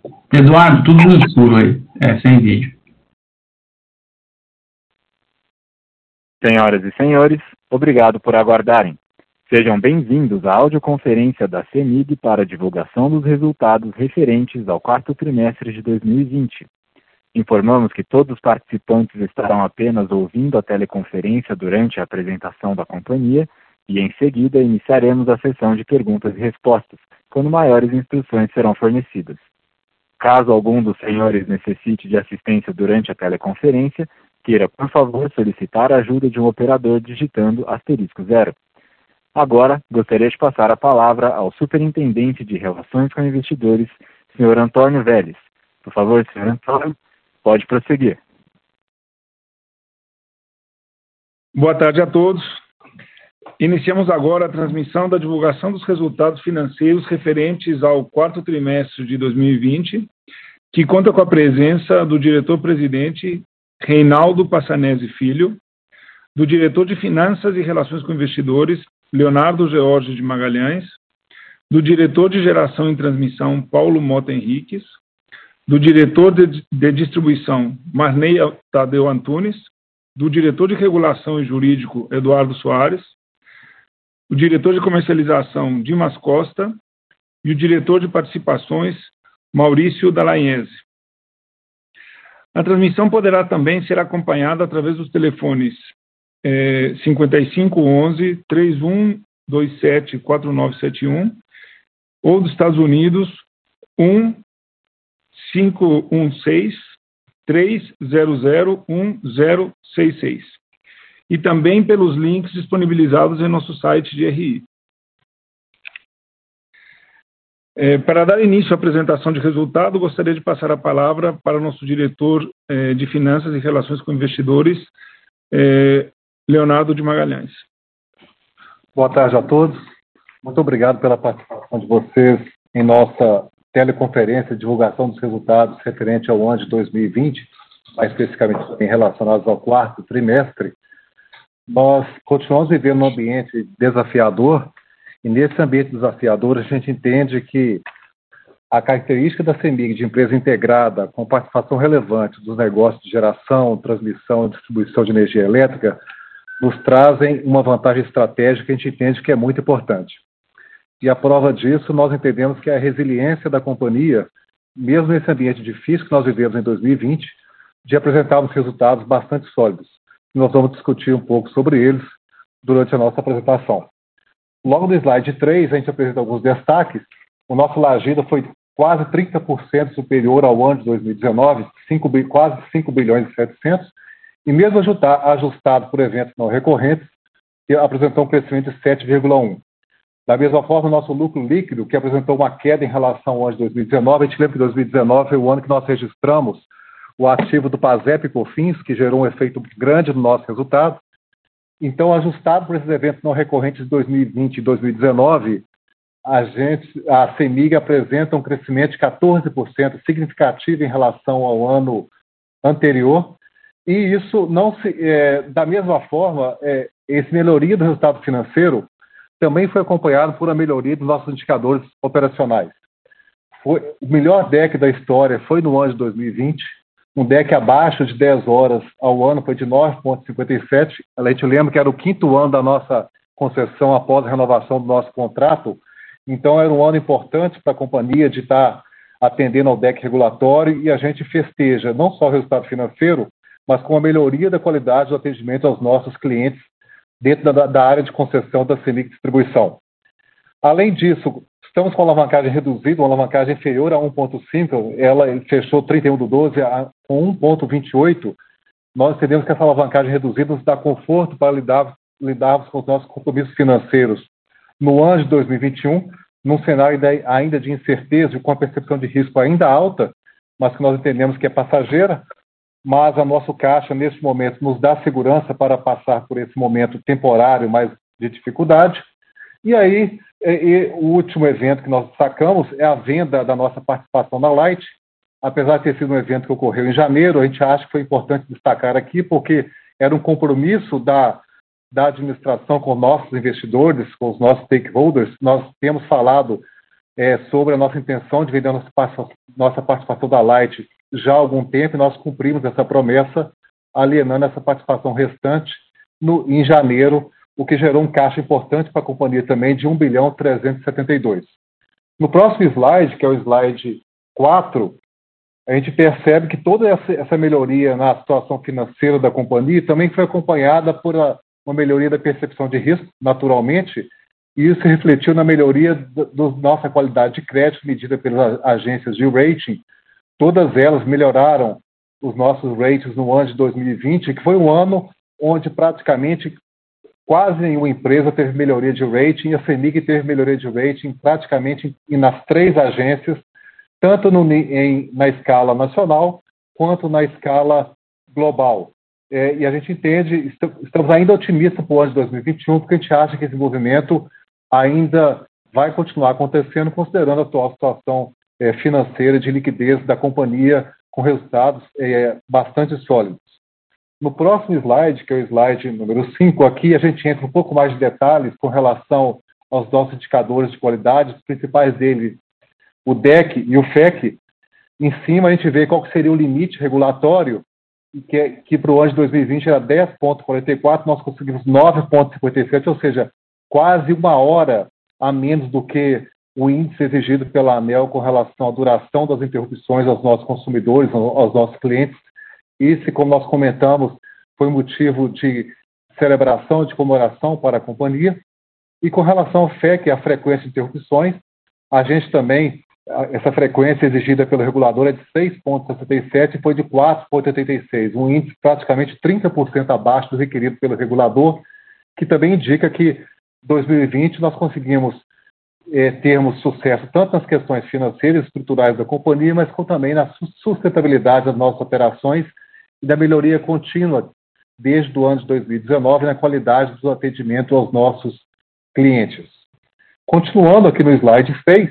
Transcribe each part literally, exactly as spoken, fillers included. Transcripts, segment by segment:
Eduardo, tudo no escuro aí, é, sem vídeo. Senhoras e senhores, obrigado por aguardarem. Sejam bem-vindos à audioconferência da CEMIG para a divulgação dos resultados referentes ao quarto trimestre de dois mil e vinte. Informamos que todos os participantes estarão apenas ouvindo a teleconferência durante a apresentação da companhia e, em seguida, iniciaremos a sessão de perguntas e respostas, quando maiores instruções serão fornecidas. Caso algum dos senhores necessite de assistência durante a teleconferência, queira, por favor, solicitar a ajuda de um operador digitando asterisco zero. Agora, gostaria de passar a palavra ao Superintendente de Relações com Investidores, senhor Antônio Vélez. Por favor, senhor Antônio, pode prosseguir. Boa tarde a todos. Iniciamos agora a transmissão da divulgação dos resultados financeiros referentes ao quarto trimestre de dois mil e vinte, que conta com a presença do diretor-presidente Reinaldo Passanezi Filho, do diretor de Finanças e Relações com Investidores, Leonardo George de Magalhães, do diretor de Geração e Transmissão, Paulo Mota Henriques, do diretor de, de Distribuição, Marney Tadeu Antunes, do diretor de Regulação e Jurídico, Eduardo Soares, o diretor de Comercialização, Dimas Costa, e o diretor de Participações, Maurício Dallagnese. A transmissão poderá também ser acompanhada através dos telefones eh, cinquenta e cinco, onze, trinta e um, vinte e sete, quarenta e nove setenta e um ou dos Estados Unidos um cinco um seis, três zero zero, um zero seis seis. E também pelos links disponibilizados em nosso site de R I. É, para dar início à apresentação de resultado, gostaria de passar a palavra para o nosso diretor é, de Finanças e Relações com Investidores, é, Leonardo de Magalhães. Boa tarde a todos. Muito obrigado pela participação de vocês em nossa teleconferência de divulgação dos resultados referente ao ano de dois mil e vinte, mais especificamente relacionados ao quarto trimestre. Nós continuamos vivendo um ambiente desafiador, e nesse ambiente desafiador a gente entende que a característica da CEMIG de empresa integrada com participação relevante dos negócios de geração, transmissão e distribuição de energia elétrica nos trazem uma vantagem estratégica que a gente entende que é muito importante. E a prova disso, nós entendemos que a resiliência da companhia, mesmo nesse ambiente difícil que nós vivemos em dois mil e vinte, de apresentarmos resultados bastante sólidos. Nós vamos discutir um pouco sobre eles durante a nossa apresentação. Logo no slide três, a gente apresenta alguns destaques. O nosso Lagida foi quase trinta por cento superior ao ano de dois mil e dezenove, cinco, quase cinco bilhões e setecentos, e mesmo ajustado por eventos não recorrentes, que apresentou um crescimento de sete vírgula um. Da mesma forma, o nosso lucro líquido, que apresentou uma queda em relação ao ano de dois mil e dezenove, a gente lembra que dois mil e dezenove foi o ano que nós registramos o ativo do PASEP e COFINS, que gerou um efeito grande no nosso resultado. Então, ajustado por esses eventos não recorrentes de dois mil e vinte e dois mil e dezenove, a, gente, a CEMIG apresenta um crescimento de quatorze por cento significativo em relação ao ano anterior, e isso não se, é, da mesma forma, é, esse melhoria do resultado financeiro também foi acompanhado por uma melhoria dos nossos indicadores operacionais. Foi, o melhor D E C da história foi no ano de dois mil e vinte, um D E C abaixo de dez horas ao ano foi de nove vírgula cinquenta e sete. A gente lembra que era o quinto ano da nossa concessão após a renovação do nosso contrato, então era um ano importante para a companhia de estar atendendo ao D E C regulatório, e a gente festeja não só o resultado financeiro, mas com a melhoria da qualidade do atendimento aos nossos clientes dentro da, da área de concessão da CEMIG Distribuição. Além disso, estamos com uma alavancagem reduzida, uma alavancagem inferior a um vírgula cinco, ela fechou trinta e um do doze a, com um vírgula vinte e oito. Nós entendemos que essa alavancagem reduzida nos dá conforto para lidar, lidarmos com os nossos compromissos financeiros no ano de dois mil e vinte e um, num cenário ainda de incerteza e com a percepção de risco ainda alta, mas que nós entendemos que é passageira, mas a nosso caixa, nesse momento, nos dá segurança para passar por esse momento temporário, mais de dificuldade. E aí, e, e, o último evento que nós destacamos é a venda da nossa participação na Light. Apesar de ter sido um evento que ocorreu em janeiro, a gente acha que foi importante destacar aqui, porque era um compromisso da, da administração com nossos investidores, com os nossos stakeholders. Nós temos falado é, sobre a nossa intenção de vender a nossa participação, nossa participação da Light já há algum tempo, e nós cumprimos essa promessa, alienando essa participação restante no, em janeiro, o que gerou um caixa importante para a companhia também de um bilhão trezentos e setenta e dois. No próximo slide, que é o slide quatro, a gente percebe que toda essa, essa melhoria na situação financeira da companhia também foi acompanhada por a, uma melhoria da percepção de risco, naturalmente, e isso refletiu na melhoria da nossa qualidade de crédito medida pelas agências de rating. Todas elas melhoraram os nossos ratings no ano de dois mil e vinte, que foi um ano onde praticamente quase nenhuma empresa teve melhoria de rating, e a CEMIG teve melhoria de rating praticamente em, nas três agências, tanto no, em, na escala nacional quanto na escala global. É, e a gente entende, estamos ainda otimistas para o ano de dois mil e vinte e um, porque a gente acha que esse movimento ainda vai continuar acontecendo, considerando a atual situação é, financeira de liquidez da companhia, com resultados é, bastante sólidos. No próximo slide, que é o slide número cinco, aqui a gente entra um pouco mais de detalhes com relação aos nossos indicadores de qualidade, os principais deles, o D E C e o F E C. Em cima a gente vê qual que seria o limite regulatório, que, é, que para o ano de dois mil e vinte era dez vírgula quarenta e quatro, nós conseguimos nove vírgula cinquenta e sete, ou seja, quase uma hora a menos do que o índice exigido pela ANEEL com relação à duração das interrupções aos nossos consumidores, aos nossos clientes. Isso, como nós comentamos, foi motivo de celebração, de comemoração para a companhia. E com relação ao F E C, a frequência de interrupções, a gente também, essa frequência exigida pelo regulador é de seis vírgula sessenta e sete e foi de quatro vírgula oitenta e seis, um índice praticamente trinta por cento abaixo do requerido pelo regulador, que também indica que em dois mil e vinte nós conseguimos é, termos sucesso tanto nas questões financeiras e estruturais da companhia, mas como também na sustentabilidade das nossas operações e da melhoria contínua desde o ano de dois mil e dezenove na qualidade do atendimento aos nossos clientes. Continuando aqui no slide seis,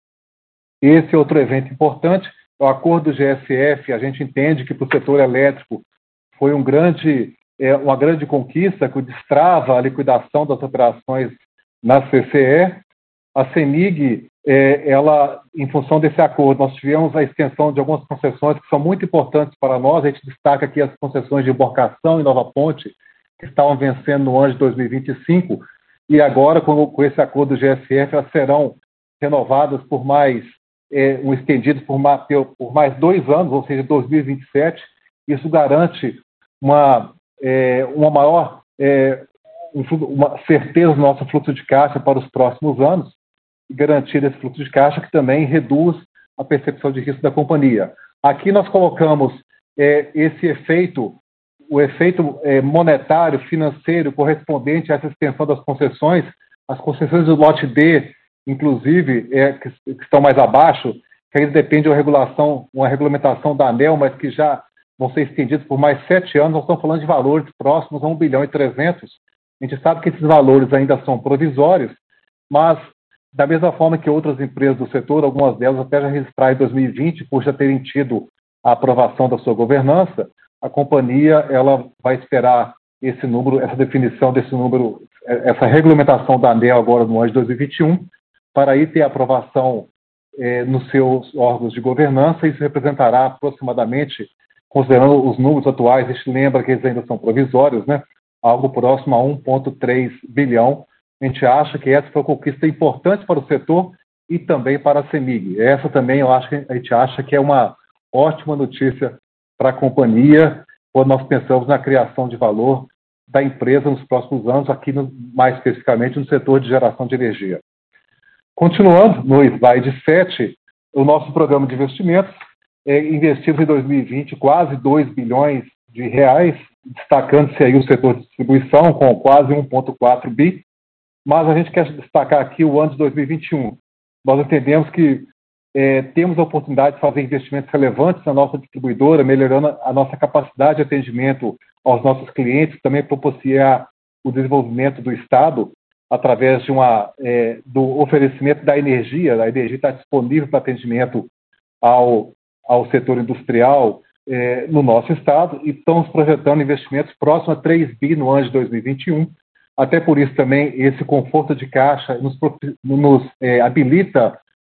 esse outro evento importante, o acordo do G S F, a gente entende que para o setor elétrico foi um grande, é, uma grande conquista que destrava a liquidação das operações na C C E. A CEMIG, é, ela, em função desse acordo, nós tivemos a extensão de algumas concessões que são muito importantes para nós. A gente destaca aqui as concessões de Embarcação e Nova Ponte, que estavam vencendo no ano de dois mil e vinte e cinco, e agora, com, com esse acordo do G S F, elas serão renovadas por mais, é, um estendido por mais, por mais dois anos, ou seja, dois mil e vinte e sete. Isso garante uma, é, uma maior é, um, uma certeza do nosso fluxo de caixa para os próximos anos, e garantir esse fluxo de caixa que também reduz a percepção de risco da companhia. Aqui nós colocamos é, esse efeito, o efeito é, monetário, financeiro, correspondente a essa extensão das concessões. As concessões do lote D, inclusive, é, que, que estão mais abaixo, que ainda depende de uma regulação, uma regulamentação da ANEEL, mas que já vão ser estendidos por mais sete anos. Nós estamos falando de valores próximos a um bilhão e trezentos. A gente sabe que esses valores ainda são provisórios, mas da mesma forma que outras empresas do setor, algumas delas até já registraram em dois mil e vinte, por já terem tido a aprovação da sua governança, a companhia ela vai esperar esse número, essa definição desse número, essa regulamentação da ANEEL agora no ano de dois mil e vinte e um, para aí ter aprovação eh, nos seus órgãos de governança. Isso representará aproximadamente, considerando os números atuais, a gente lembra que eles ainda são provisórios, né? Algo próximo a um vírgula três bilhão. A gente acha que essa foi uma conquista importante para o setor e também para a CEMIG. Essa também eu acho que a gente acha que é uma ótima notícia para a companhia, quando nós pensamos na criação de valor da empresa nos próximos anos, aqui no, mais especificamente no setor de geração de energia. Continuando no slide sete, o nosso programa de investimentos, é, investimos em dois mil e vinte quase dois bilhões de reais, destacando-se aí o setor de distribuição com quase um vírgula quatro bi. Mas a gente quer destacar aqui o ano de dois mil e vinte e um. Nós entendemos que é, temos a oportunidade de fazer investimentos relevantes na nossa distribuidora, melhorando a nossa capacidade de atendimento aos nossos clientes, também propiciar o desenvolvimento do Estado através de uma, é, do oferecimento da energia. A energia está disponível para atendimento ao, ao setor industrial é, no nosso Estado, e estamos projetando investimentos próximos a três bi no ano de dois mil e vinte e um. Até por isso também esse conforto de caixa nos, nos é, habilita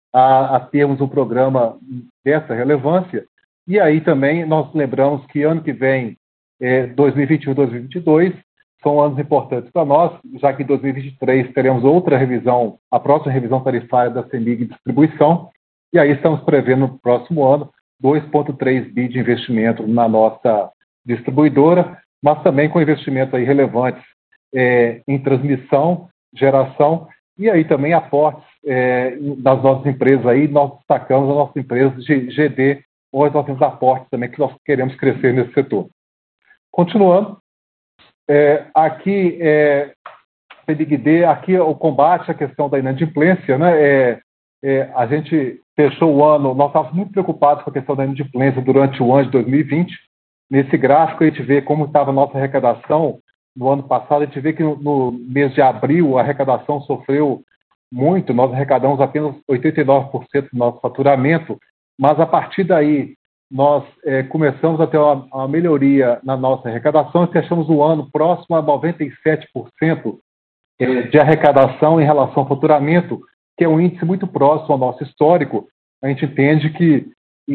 a, a termos um programa dessa relevância. E aí também nós lembramos que ano que vem, é, dois mil e vinte e um e dois mil e vinte e dois, são anos importantes para nós, já que em dois mil e vinte e três teremos outra revisão, a próxima revisão tarifária da CEMIG Distribuição, e aí estamos prevendo no próximo ano dois vírgula três bi de investimento na nossa distribuidora, mas também com investimentos aí relevantes é, em transmissão, geração, e aí também aportes é, das nossas empresas aí, nós destacamos as nossas empresas de G D, onde nós temos aportes também que nós queremos crescer nesse setor. Continuando, é, aqui, é, C B I G D, aqui o combate à questão da inadimplência, né, é, é, a gente fechou o ano, nós estávamos muito preocupados com a questão da inadimplência durante o ano de dois mil e vinte. Nesse gráfico a gente vê como estava a nossa arrecadação no ano passado, a gente vê que no, no mês de abril a arrecadação sofreu muito, nós arrecadamos apenas oitenta e nove por cento do nosso faturamento, mas a partir daí nós é, começamos a ter uma, uma melhoria na nossa arrecadação e fechamos o ano próximo a noventa e sete por cento é, de arrecadação em relação ao faturamento, que é um índice muito próximo ao nosso histórico. A gente entende que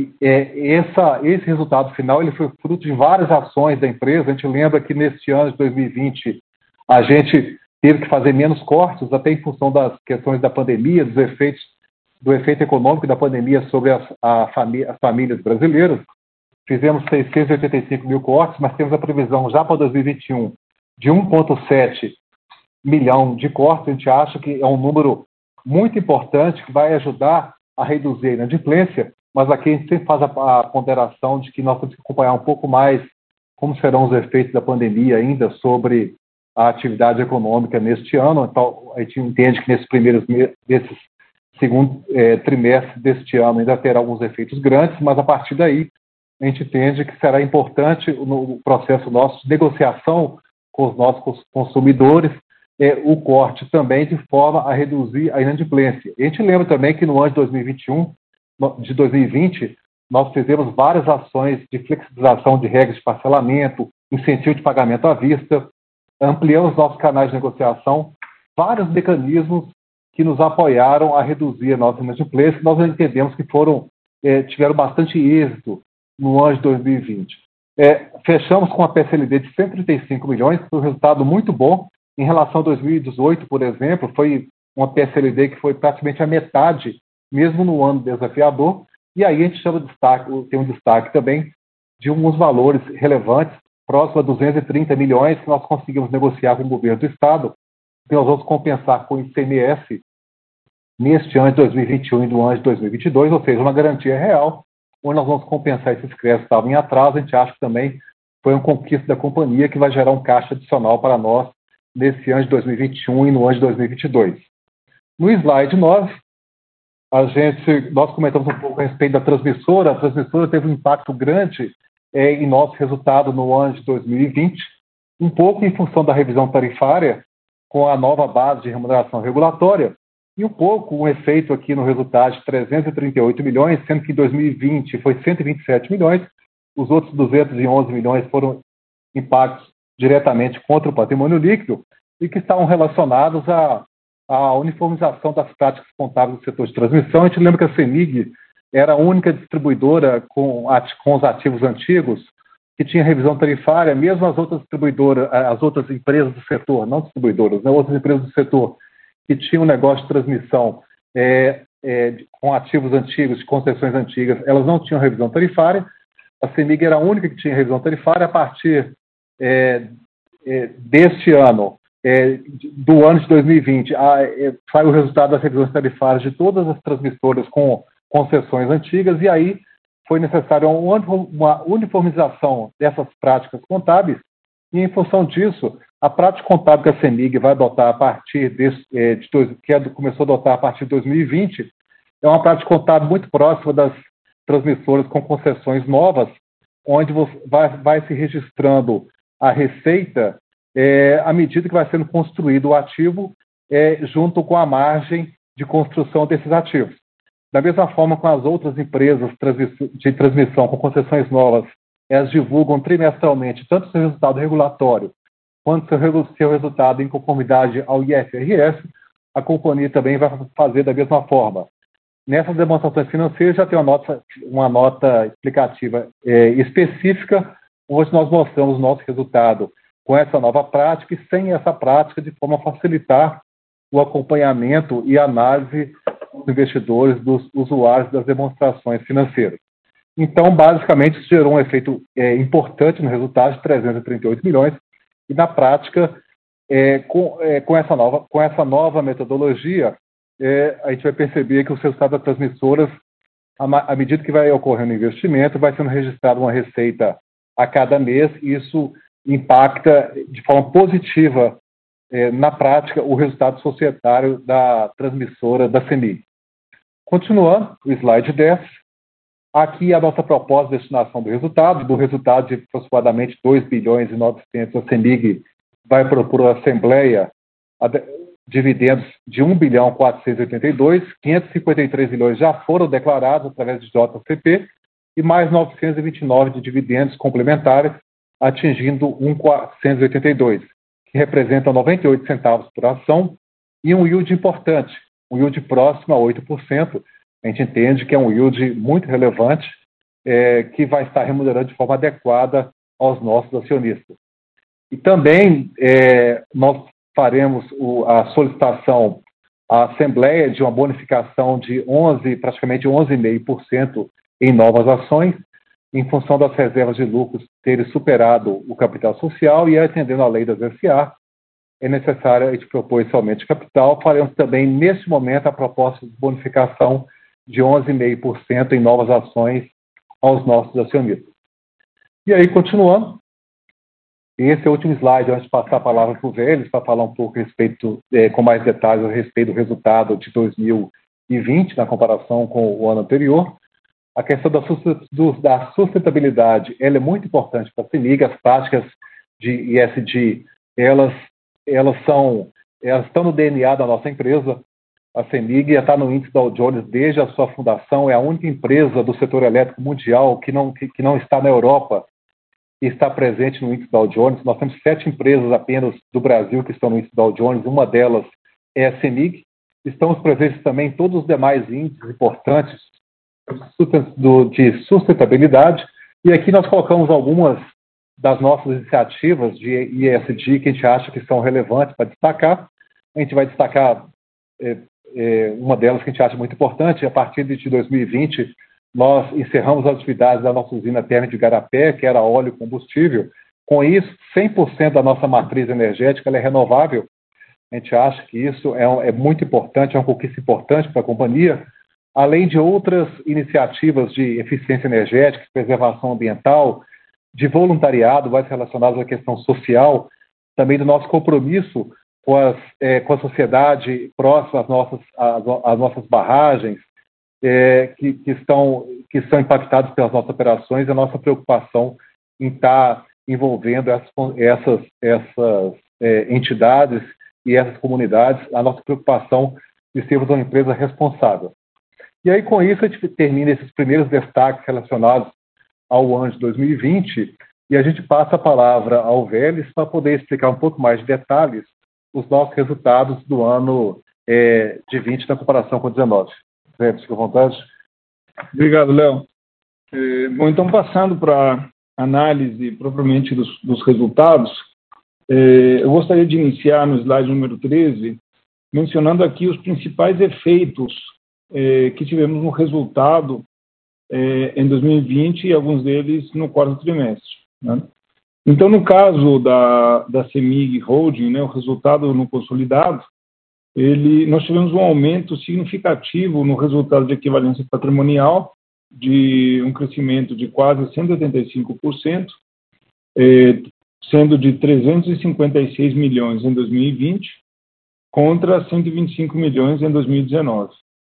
é, essa, esse resultado final ele foi fruto de várias ações da empresa. A gente lembra que neste ano de dois mil e vinte a gente teve que fazer menos cortes, até em função das questões da pandemia, dos efeitos do efeito econômico da pandemia sobre as, a famí as famílias brasileiras. Fizemos seiscentos e oitenta e cinco mil cortes, mas temos a previsão já para dois mil e vinte e um de um vírgula sete milhão de cortes. A gente acha que é um número muito importante que vai ajudar a reduzir a inadimplência, mas aqui a gente sempre faz a, a ponderação de que nós temos que acompanhar um pouco mais como serão os efeitos da pandemia ainda sobre a atividade econômica neste ano. Então, a gente entende que nesses primeiros desses segundo eh, trimestre deste ano ainda terá alguns efeitos grandes, mas a partir daí a gente entende que será importante no processo nosso de negociação com os nossos consumidores eh, o corte também de forma a reduzir a inadimplência. A gente lembra também que no ano de dois mil e vinte e um, de dois mil e vinte, nós fizemos várias ações de flexibilização de regras de parcelamento, incentivo de pagamento à vista, ampliamos nossos canais de negociação, vários mecanismos que nos apoiaram a reduzir a nossa inadimplência, nós entendemos que foram, eh, tiveram bastante êxito no ano de dois mil e vinte. Eh, fechamos com a P S L D de cento e trinta e cinco milhões, foi um resultado muito bom. Em relação a dois mil e dezoito, por exemplo, foi uma P S L D que foi praticamente a metade, mesmo no ano desafiador, e aí a gente chama de destaque, tem um destaque também de alguns valores relevantes, próximo a duzentos e trinta milhões, que nós conseguimos negociar com o governo do Estado, que nós vamos compensar com o I C M S neste ano de dois mil e vinte e um e do ano de dois mil e vinte e dois, ou seja, uma garantia real, onde nós vamos compensar esses créditos que estavam em atraso. A gente acha que também foi um conquista da companhia que vai gerar um caixa adicional para nós nesse ano de dois mil e vinte e um e no ano de dois mil e vinte e dois. No slide nove, a gente, nós comentamos um pouco a respeito da transmissora. A transmissora teve um impacto grande é, em nosso resultado no ano de dois mil e vinte, um pouco em função da revisão tarifária, com a nova base de remuneração regulatória, e um pouco um efeito aqui no resultado de trezentos e trinta e oito milhões, sendo que em dois mil e vinte foi cento e vinte e sete milhões, os outros duzentos e onze milhões foram impactos diretamente contra o patrimônio líquido e que estavam relacionados à, à uniformização das práticas contábeis do setor de transmissão. A gente lembra que a CEMIG era a única distribuidora com, com os ativos antigos que tinha revisão tarifária, mesmo as outras distribuidoras, as outras empresas do setor, não distribuidoras, né, outras empresas do setor que tinham um negócio de transmissão é, é, com ativos antigos, de concessões antigas, elas não tinham revisão tarifária. A CEMIG era a única que tinha revisão tarifária. A partir é, é, deste ano, é, do ano de dois mil e vinte, a, é, sai o resultado das revisões tarifárias de todas as transmissoras com concessões antigas, e aí foi necessária uma uniformização dessas práticas contábeis, e em função disso, a prática contábil que a CEMIG vai adotar a partir desse, é, de dois, que começou a adotar a partir de dois mil e vinte, é uma prática contábil muito próxima das transmissoras com concessões novas, onde você vai, vai se registrando a receita é, à medida que vai sendo construído o ativo é, junto com a margem de construção desses ativos. Da mesma forma com as outras empresas de transmissão com concessões novas, elas divulgam trimestralmente tanto seu resultado regulatório quanto seu, seu resultado em conformidade ao I F R S, a companhia também vai fazer da mesma forma. Nessas demonstrações financeiras já tem uma nota, uma nota explicativa é, específica, onde nós mostramos o nosso resultado com essa nova prática e sem essa prática, de forma a facilitar o acompanhamento e análise dos investidores, dos usuários das demonstrações financeiras. Então, basicamente, isso gerou um efeito é, importante no resultado de trezentos e trinta e oito milhões, e na prática, é, com, é, com, essa nova, com essa nova metodologia, é, a gente vai perceber que os resultados das transmissoras, à medida que vai ocorrendo o investimento, vai sendo registrada uma receita a cada mês, e isso impacta de forma positiva, é, na prática, o resultado societário da transmissora da CEMIG. Continuando, o slide dez. Aqui a nossa proposta de destinação do resultado, do resultado de aproximadamente dois bilhões e novecentos, a CEMIG vai propor à Assembleia a de, dividendos de um bilhão quatrocentos e oitenta e dois, quinhentos e cinquenta e três milhões já foram declarados através de J C P e mais novecentos e vinte e nove de dividendos complementares, atingindo um bilhão quatrocentos e oitenta e dois, que representam noventa e oito centavos por ação e um yield importante, um yield próximo a oito por cento. A gente entende que é um yield muito relevante, é, que vai estar remunerando de forma adequada aos nossos acionistas. E também é, nós faremos o, a solicitação à Assembleia de uma bonificação de onze, praticamente onze vírgula cinco por cento em novas ações, em função das reservas de lucros terem superado o capital social e atendendo à lei das S A, é necessário a gente propor esse aumento de capital. Faremos também, neste momento, a proposta de bonificação de onze vírgula cinco por cento em novas ações aos nossos acionistas. E aí, continuando, esse é o último slide, antes de passar a palavra para o Vélez, para falar um pouco a respeito, é, com mais detalhes a respeito do resultado de dois mil e vinte, na comparação com o ano anterior. A questão da sustentabilidade, ela é muito importante para a CEMIG. As práticas de E S G, elas, elas, são, elas estão no D N A da nossa empresa. A CEMIG está no índice Dow Jones desde a sua fundação, é a única empresa do setor elétrico mundial que não, que, que não está na Europa e está presente no índice Dow Jones. Nós temos sete empresas apenas do Brasil que estão no índice Dow Jones, uma delas é a CEMIG. Estamos presentes também em todos os demais índices importantes de sustentabilidade, e aqui nós colocamos algumas das nossas iniciativas de E S G que a gente acha que são relevantes para destacar. A gente vai destacar é, é, uma delas que a gente acha muito importante. A partir de dois mil e vinte, nós encerramos as atividades da nossa usina térmica de Igarapé, que era óleo e combustível. Com isso, cem por cento da nossa matriz energética ela é renovável. A gente acha que isso é, é muito importante, é uma conquista importante para a companhia, além de outras iniciativas de eficiência energética, preservação ambiental, de voluntariado, mais relacionados à questão social, também do nosso compromisso com, as, é, com a sociedade próxima às nossas, às, às nossas barragens, é, que, que, estão, que são impactadas pelas nossas operações, a nossa preocupação em estar envolvendo essas, essas, essas é, entidades e essas comunidades, a nossa preocupação de sermos uma empresa responsável. E aí, com isso, a gente termina esses primeiros destaques relacionados ao ano de dois mil e vinte e a gente passa a palavra ao Vélez para poder explicar um pouco mais de detalhes os nossos resultados do ano é, de vinte na comparação com dezenove. Vélez, fica à vontade. Obrigado, Léo. É, bom, então, passando para a análise propriamente dos, dos resultados, é, eu gostaria de iniciar no slide número treze, mencionando aqui os principais efeitos É, que tivemos no resultado é, em dois mil e vinte e alguns deles no quarto trimestre, né? Então, no caso da, da CEMIG Holding, né, o resultado no consolidado, ele, nós tivemos um aumento significativo no resultado de equivalência patrimonial, de um crescimento de quase cento e oitenta e cinco por cento, é, sendo de trezentos e cinquenta e seis milhões em dois mil e vinte contra cento e vinte e cinco milhões em dois mil e dezenove.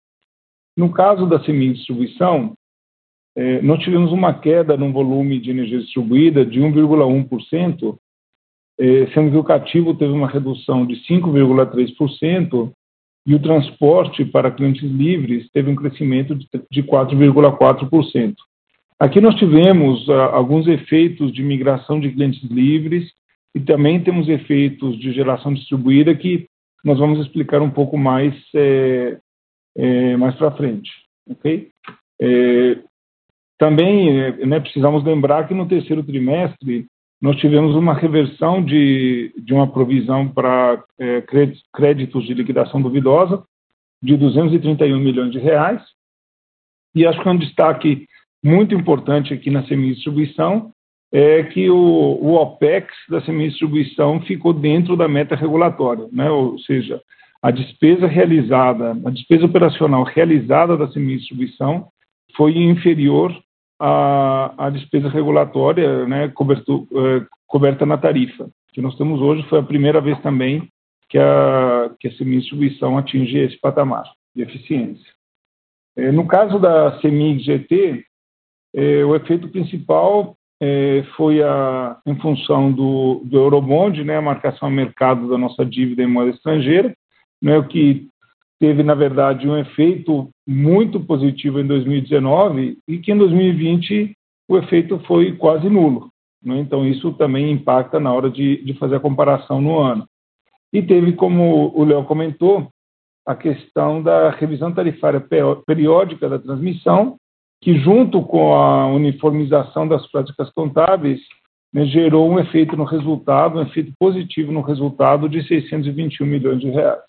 No caso da CEMIG Distribuição, eh, nós tivemos uma queda no volume de energia distribuída de um vírgula um por cento, eh, sendo que o cativo teve uma redução de cinco vírgula três por cento e o transporte para clientes livres teve um crescimento de, de quatro vírgula quatro por cento. Aqui nós tivemos ah, alguns efeitos de migração de clientes livres e também temos efeitos de geração distribuída que nós vamos explicar um pouco mais eh, é, mais para frente. Okay? É, também né, precisamos lembrar que no terceiro trimestre nós tivemos uma reversão de, de uma provisão para é, créditos de liquidação duvidosa de duzentos e trinta e um milhões de reais. E acho que um destaque muito importante aqui na semi-distribuição é que o, o OPEX da semi-distribuição ficou dentro da meta regulatória, né? Ou seja, a despesa realizada, a despesa operacional realizada da semi-distribuição foi inferior à, à despesa regulatória, né, coberto, eh, coberta na tarifa. Que nós temos hoje foi a primeira vez também que a, que a semi-distribuição atinge esse patamar de eficiência. Eh, no caso da Semig-G T, eh, o efeito principal eh, foi a, em função do, do Eurobond, né, a marcação a mercado da nossa dívida em moeda estrangeira, né, o que teve, na verdade, um efeito muito positivo em dois mil e dezenove e que em dois mil e vinte o efeito foi quase nulo. Né? Então, isso também impacta na hora de, de fazer a comparação no ano. E teve, como o Léo comentou, a questão da revisão tarifária periódica da transmissão, que, junto com a uniformização das práticas contábeis, né, gerou um efeito no resultado, um efeito positivo no resultado de seiscentos e vinte e um milhões de reais.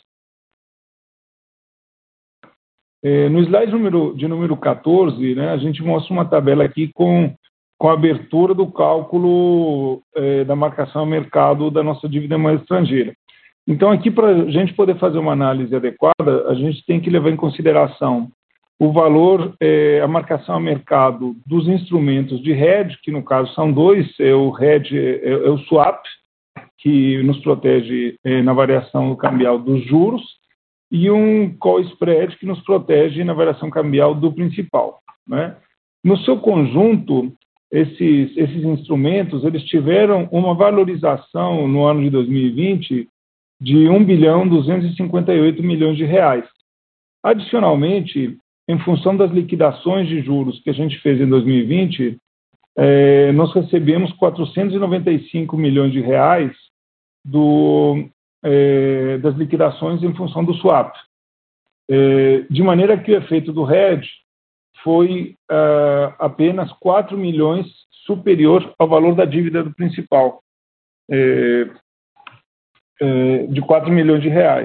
É, no slide número, de número quatorze, né, a gente mostra uma tabela aqui com, com a abertura do cálculo é, da marcação a mercado da nossa dívida em moeda estrangeira. Então, aqui, para a gente poder fazer uma análise adequada, a gente tem que levar em consideração o valor, é, a marcação a mercado dos instrumentos de hedge, que no caso são dois, é o hedge, é, é o swap, que nos protege é, na variação cambial dos juros, e um call spread que nos protege na variação cambial do principal. Né? No seu conjunto, esses, esses instrumentos eles tiveram uma valorização no ano de dois mil e vinte de um bilhão duzentos e cinquenta e oito milhões de reais. Adicionalmente, em função das liquidações de juros que a gente fez em dois mil e vinte, eh, nós recebemos quatrocentos e noventa e cinco milhões de reais do, eh, das liquidações em função do swap. Eh, de maneira que o efeito do hedge foi uh, apenas quatro milhões superior ao valor da dívida do principal, eh, eh, de quatro milhões de reais.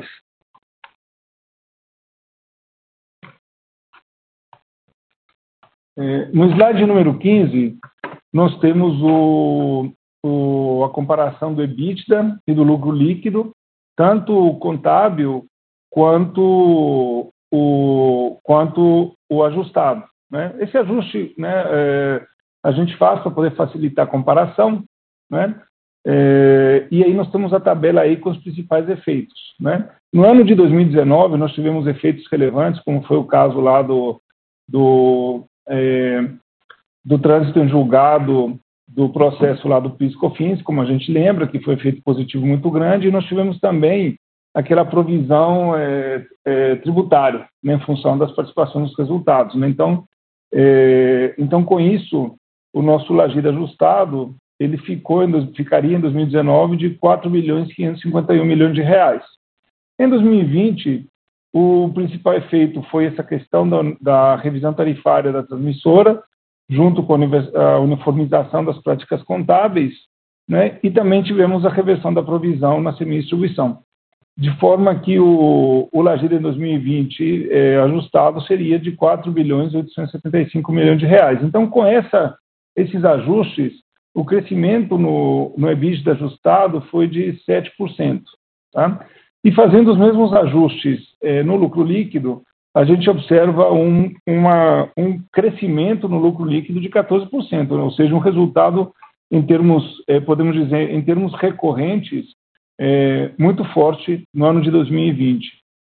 No slide número quinze, nós temos o, o, a comparação do EBITDA e do lucro líquido, tanto o contábil quanto o, quanto o ajustado. Né? Esse ajuste, né, é, a gente faz para poder facilitar a comparação, né? É, e aí nós temos a tabela aí com os principais efeitos. Né? No ano de dois mil e dezenove, nós tivemos efeitos relevantes, como foi o caso lá do... do É, do trânsito em julgado do processo lá do PIS/COFINS, como a gente lembra, que foi efeito positivo muito grande, e nós tivemos também aquela provisão é, é, tributária, né, em função das participações nos resultados. Né? Então, é, então, com isso, o nosso LAGIR ajustado, ele ficou, ficaria em dois mil e dezenove de quatro bilhões quinhentos e cinquenta e um milhões de reais. Em dois mil e vinte, o principal efeito foi essa questão da, da revisão tarifária da transmissora, junto com a uniformização das práticas contábeis, né, e também tivemos a reversão da provisão na semi-distribuição, de forma que o, o LAGIR em dois mil e vinte é, ajustado seria de quatro bilhões oitocentos e setenta e cinco milhões de reais. Então, com essa, esses ajustes, o crescimento no, no EBITDA ajustado foi de sete por cento. Tá? E fazendo os mesmos ajustes eh, no lucro líquido, a gente observa um, uma, um crescimento no lucro líquido de quatorze por cento, ou seja, um resultado em termos, eh, podemos dizer, em termos recorrentes, eh, muito forte no ano de dois mil e vinte.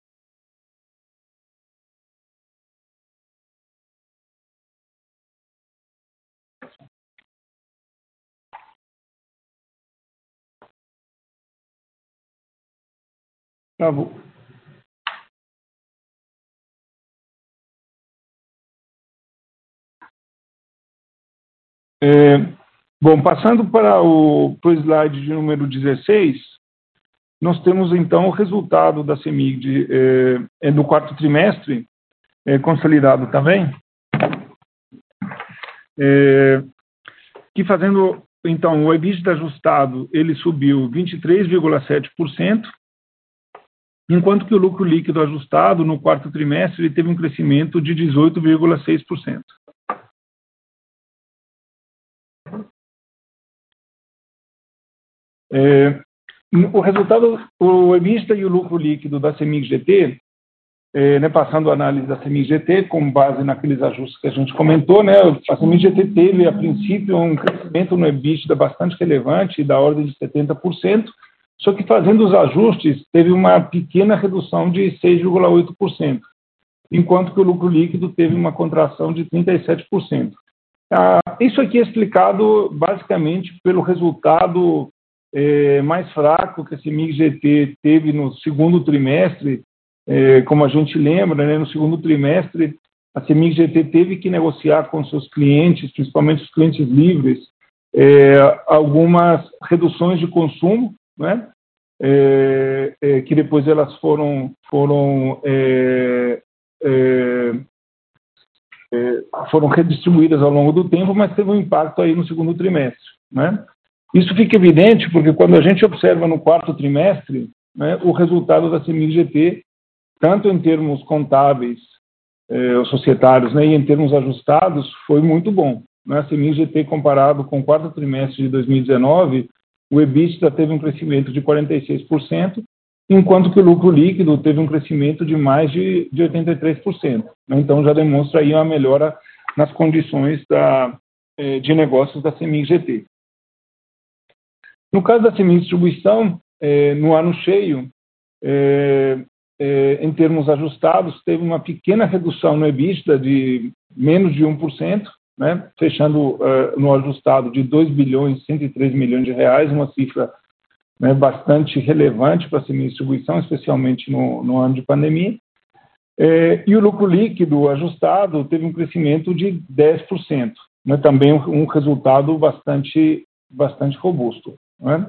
Tá bom. É, bom, passando para o, para o slide de número dezesseis, nós temos então o resultado da Semig de, é, no quarto trimestre, é, consolidado também, é, que fazendo, então, o EBITDA ajustado, ele subiu vinte e três vírgula sete por cento, enquanto que o lucro líquido ajustado no quarto trimestre ele teve um crescimento de dezoito vírgula seis por cento. É, o resultado, o EBITDA e o lucro líquido da CEMIG G T, é, né, passando a análise da CEMIG G T, com base naqueles ajustes que a gente comentou, né, a CEMIG G T teve, a princípio, um crescimento no EBITDA bastante relevante, da ordem de setenta por cento, só que fazendo os ajustes, teve uma pequena redução de seis vírgula oito por cento, enquanto que o lucro líquido teve uma contração de trinta e sete por cento. Ah, isso aqui é explicado basicamente pelo resultado é, mais fraco que a CEMIG G T teve no segundo trimestre. É, como a gente lembra, né, no segundo trimestre, a CEMIG G T teve que negociar com seus clientes, principalmente os clientes livres, é, algumas reduções de consumo, né, é, é, que depois elas foram, foram, é, é, é, foram redistribuídas ao longo do tempo, mas teve um impacto aí no segundo trimestre, né? Isso fica evidente porque quando a gente observa no quarto trimestre, né, o resultado da CEMIG G T, tanto em termos contábeis, eh, societários, né, e em termos ajustados, foi muito bom. Né? A CEMIG G T, comparado com o quarto trimestre de dois mil e dezenove, o EBITDA teve um crescimento de quarenta e seis por cento, enquanto que o lucro líquido teve um crescimento de mais de, de oitenta e três por cento. Né? Então, já demonstra aí uma melhora nas condições da, eh, de negócios da CEMIG G T. No caso da CEMIG Distribuição, eh, no ano cheio, eh, eh, em termos ajustados, teve uma pequena redução no EBITDA de menos de um por cento, né, fechando eh, no ajustado de dois bilhões e cento e três milhões de reais, uma cifra, né, bastante relevante para a CEMIG Distribuição, especialmente no, no ano de pandemia. Eh, e o lucro líquido ajustado teve um crescimento de dez por cento, né, também um, um resultado bastante, bastante robusto. Né?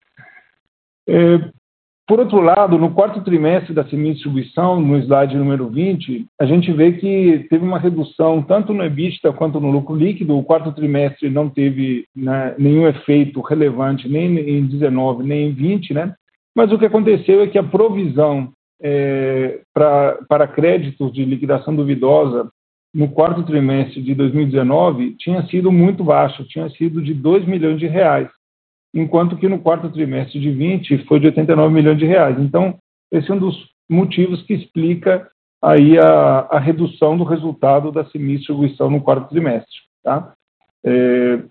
É, por outro lado, no quarto trimestre da CEMIG Distribuição, no slide número vinte, a gente vê que teve uma redução tanto no EBITDA quanto no lucro líquido. O quarto trimestre não teve, né, nenhum efeito relevante nem em dezenove nem em vinte, né? Mas o que aconteceu é que a provisão é, pra, para créditos de liquidação duvidosa no quarto trimestre de dois mil e dezenove tinha sido muito baixa, tinha sido de dois milhões de reais. Enquanto que no quarto trimestre de vinte foi de oitenta e nove milhões de reais. Então, esse é um dos motivos que explica aí a, a redução do resultado da CEMIG Distribuição no quarto trimestre. Tá? É...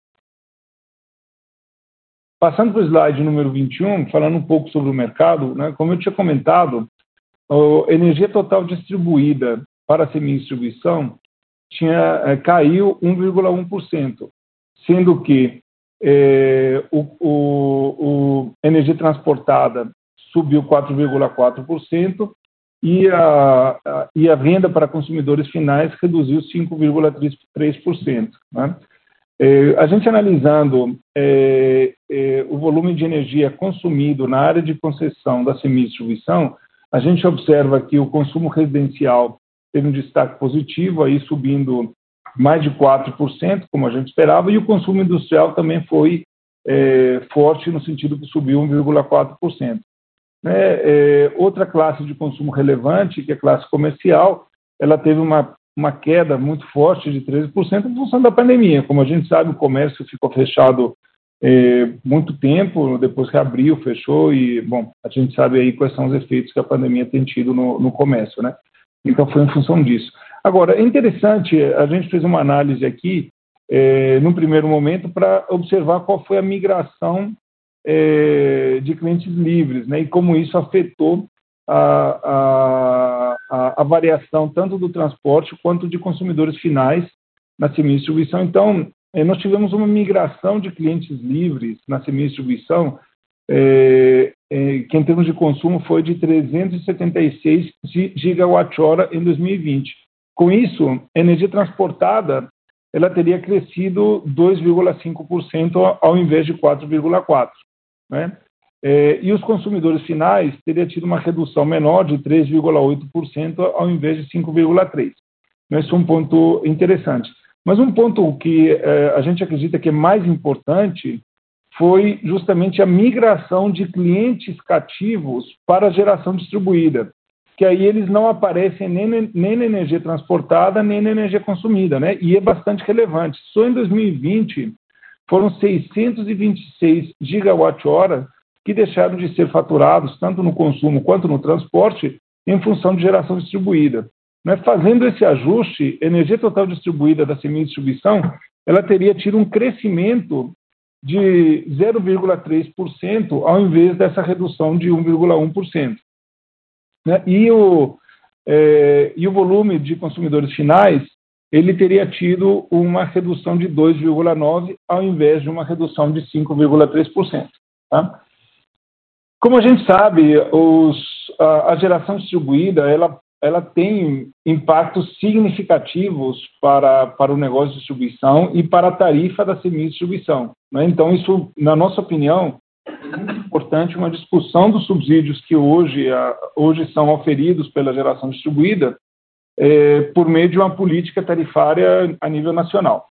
Passando para o slide número vinte e um, falando um pouco sobre o mercado, né, como eu tinha comentado, a energia total distribuída para a CEMIG Distribuição tinha, é, caiu um vírgula um por cento, sendo que É, o, o, o energia transportada subiu quatro vírgula quatro por cento e a, a, e a venda para consumidores finais reduziu cinco vírgula três por cento. Né? É, a gente analisando é, é, o volume de energia consumido na área de concessão da CEMIG Distribuição, a gente observa que o consumo residencial teve um destaque positivo, aí subindo mais de quatro por cento, como a gente esperava, e o consumo industrial também foi é, forte, no sentido que subiu um vírgula quatro por cento. É, é, outra classe de consumo relevante, que é a classe comercial, ela teve uma, uma queda muito forte de treze por cento em função da pandemia. Como a gente sabe, o comércio ficou fechado é, muito tempo, depois que abriu, fechou, e, bom, a gente sabe aí quais são os efeitos que a pandemia tem tido no, no comércio, né? Então, foi em função disso. Agora, é interessante, a gente fez uma análise aqui, é, num primeiro momento, para observar qual foi a migração é, de clientes livres, né, e como isso afetou a, a, a variação tanto do transporte quanto de consumidores finais na CEMIG Distribuição. Então, é, nós tivemos uma migração de clientes livres na CEMIG Distribuição, é, é, que em termos de consumo foi de trezentos e setenta e seis gigawatt-hora em dois mil e vinte. Com isso, a energia transportada ela teria crescido dois vírgula cinco por cento ao invés de quatro vírgula quatro por cento. Né? É, e os consumidores finais teriam tido uma redução menor de três vírgula oito por cento ao invés de cinco vírgula três por cento. Esse é um ponto interessante. Mas um ponto que é, a gente acredita que é mais importante foi justamente a migração de clientes cativos para a geração distribuída, que aí eles não aparecem nem, nem na energia transportada, nem na energia consumida, né? E é bastante relevante. Só em dois mil e vinte foram seiscentos e vinte e seis gigawatt-hora que deixaram de ser faturados, tanto no consumo quanto no transporte, em função de geração distribuída. Né? Fazendo esse ajuste, a energia total distribuída da semi-distribuição, ela teria tido um crescimento de zero vírgula três por cento ao invés dessa redução de um vírgula um por cento. Né? E, o, é, e o volume de consumidores finais, ele teria tido uma redução de dois vírgula nove por cento ao invés de uma redução de cinco vírgula três por cento. Tá? Como a gente sabe, os, a, a geração distribuída, ela, ela tem impactos significativos para, para o negócio de distribuição e para a tarifa da semi-distribuição. Né? Então, isso, na nossa opinião, é muito importante uma discussão dos subsídios que hoje, a, hoje são oferidos pela geração distribuída é, por meio de uma política tarifária a nível nacional.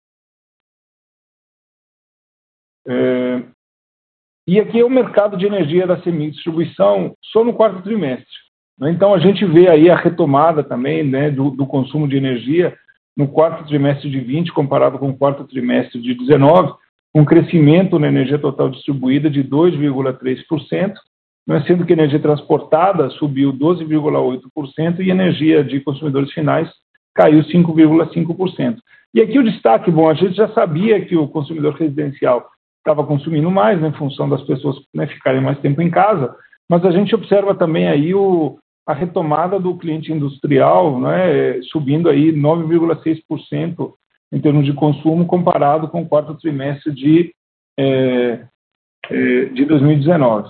É, e aqui é o mercado de energia da semi-distribuição só no quarto trimestre. Né? Então, a gente vê aí a retomada também, né, do, do consumo de energia no quarto trimestre de vinte, comparado com o quarto trimestre de dezenove, um crescimento na energia total distribuída de dois vírgula três por cento, né, sendo que a energia transportada subiu doze vírgula oito por cento e a energia de consumidores finais caiu cinco vírgula cinco por cento. E aqui o destaque, bom, a gente já sabia que o consumidor residencial estava consumindo mais, né, em função das pessoas, né, ficarem mais tempo em casa, mas a gente observa também aí o, a retomada do cliente industrial, né, subindo aí nove vírgula seis por cento em termos de consumo, comparado com o quarto trimestre de, é, é, de dois mil e dezenove.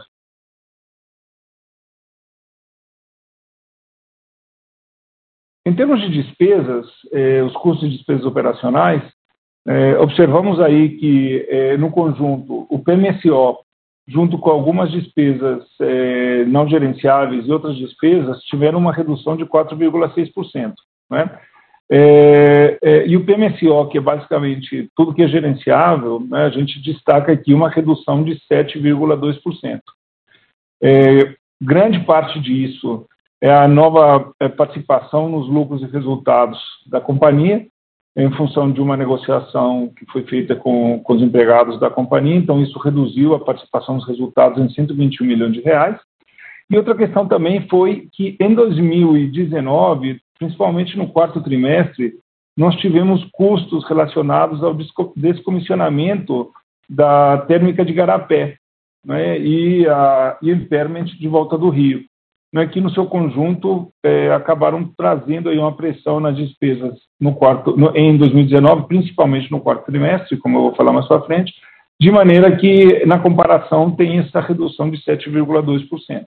Em termos de despesas, é, os custos de despesas operacionais, É, observamos aí que, é, no conjunto, o P M S O, junto com algumas despesas é, não gerenciáveis e outras despesas, tiveram uma redução de quatro vírgula seis por cento. Né? É, é, e o P M S O, que é basicamente tudo que é gerenciável, né, a gente destaca aqui uma redução de sete vírgula dois por cento. É, grande parte disso é a nova é, participação nos lucros e resultados da companhia, em função de uma negociação que foi feita com, com os empregados da companhia, então isso reduziu a participação dos resultados em cento e vinte e um milhões de reais. E outra questão também foi que em dois mil e dezenove, principalmente no quarto trimestre, nós tivemos custos relacionados ao descomissionamento da térmica de Garapé, né, e, a, e o impairment de Volta do Rio, né, que no seu conjunto é, acabaram trazendo aí uma pressão nas despesas no quarto, no, em dois mil e dezenove, principalmente no quarto trimestre, como eu vou falar mais para frente, de maneira que, na comparação, tem essa redução de sete vírgula dois por cento.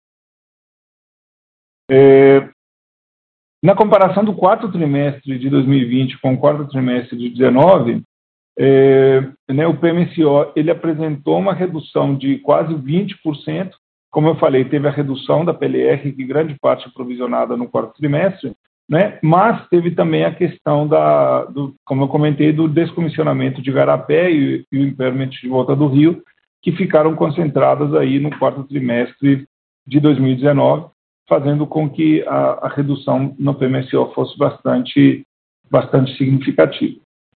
É, na comparação do quarto trimestre de dois mil e vinte com o quarto trimestre de dezenove, é, né, o P M S O ele apresentou uma redução de quase vinte por cento. Como eu falei, teve a redução da P L R, que grande parte é provisionada no quarto trimestre, né? Mas teve também a questão, da, do, como eu comentei, do descomissionamento de Garapé e, e o impairment de Volta do Rio, que ficaram concentradas aí no quarto trimestre de dois mil e dezenove, fazendo com que a, a redução no P M S O fosse bastante, bastante significativa.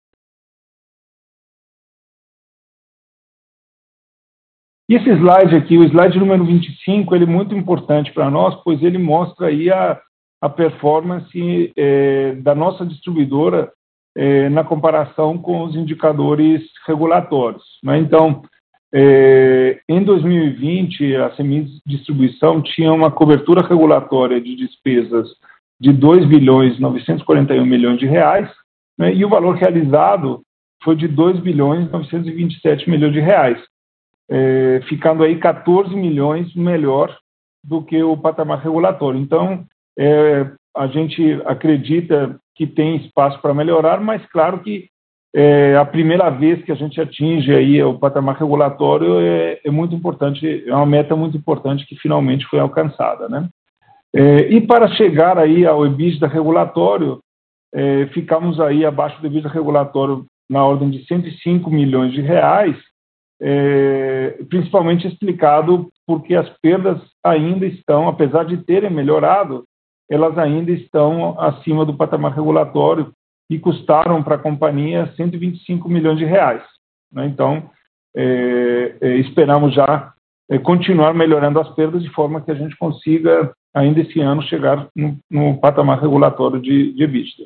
E esse slide aqui, o slide número vinte e cinco, ele é muito importante para nós, pois ele mostra aí a, a performance é, da nossa distribuidora é, na comparação com os indicadores regulatórios. Né? Então, é, em dois mil e vinte, a semi-distribuição tinha uma cobertura regulatória de despesas de dois bilhões novecentos e quarenta e um milhões de reais, né? E o valor realizado foi de dois bilhões novecentos e vinte e sete milhões de reais. É, ficando aí quatorze milhões melhor do que o patamar regulatório. Então, é, a gente acredita que tem espaço para melhorar, mas claro que é a primeira vez que a gente atinge aí o patamar regulatório, é, é muito importante, é uma meta muito importante que finalmente foi alcançada, né? É, e para chegar aí ao EBITDA regulatório, é, ficamos aí abaixo do EBITDA regulatório na ordem de cento e cinco milhões de reais, é, principalmente explicado porque as perdas ainda estão, apesar de terem melhorado, elas ainda estão acima do patamar regulatório e custaram para a companhia cento e vinte e cinco milhões de reais, né? Então, é, é, esperamos já é, continuar melhorando as perdas de forma que a gente consiga, ainda esse ano, chegar no, no patamar regulatório de, de EBITDA.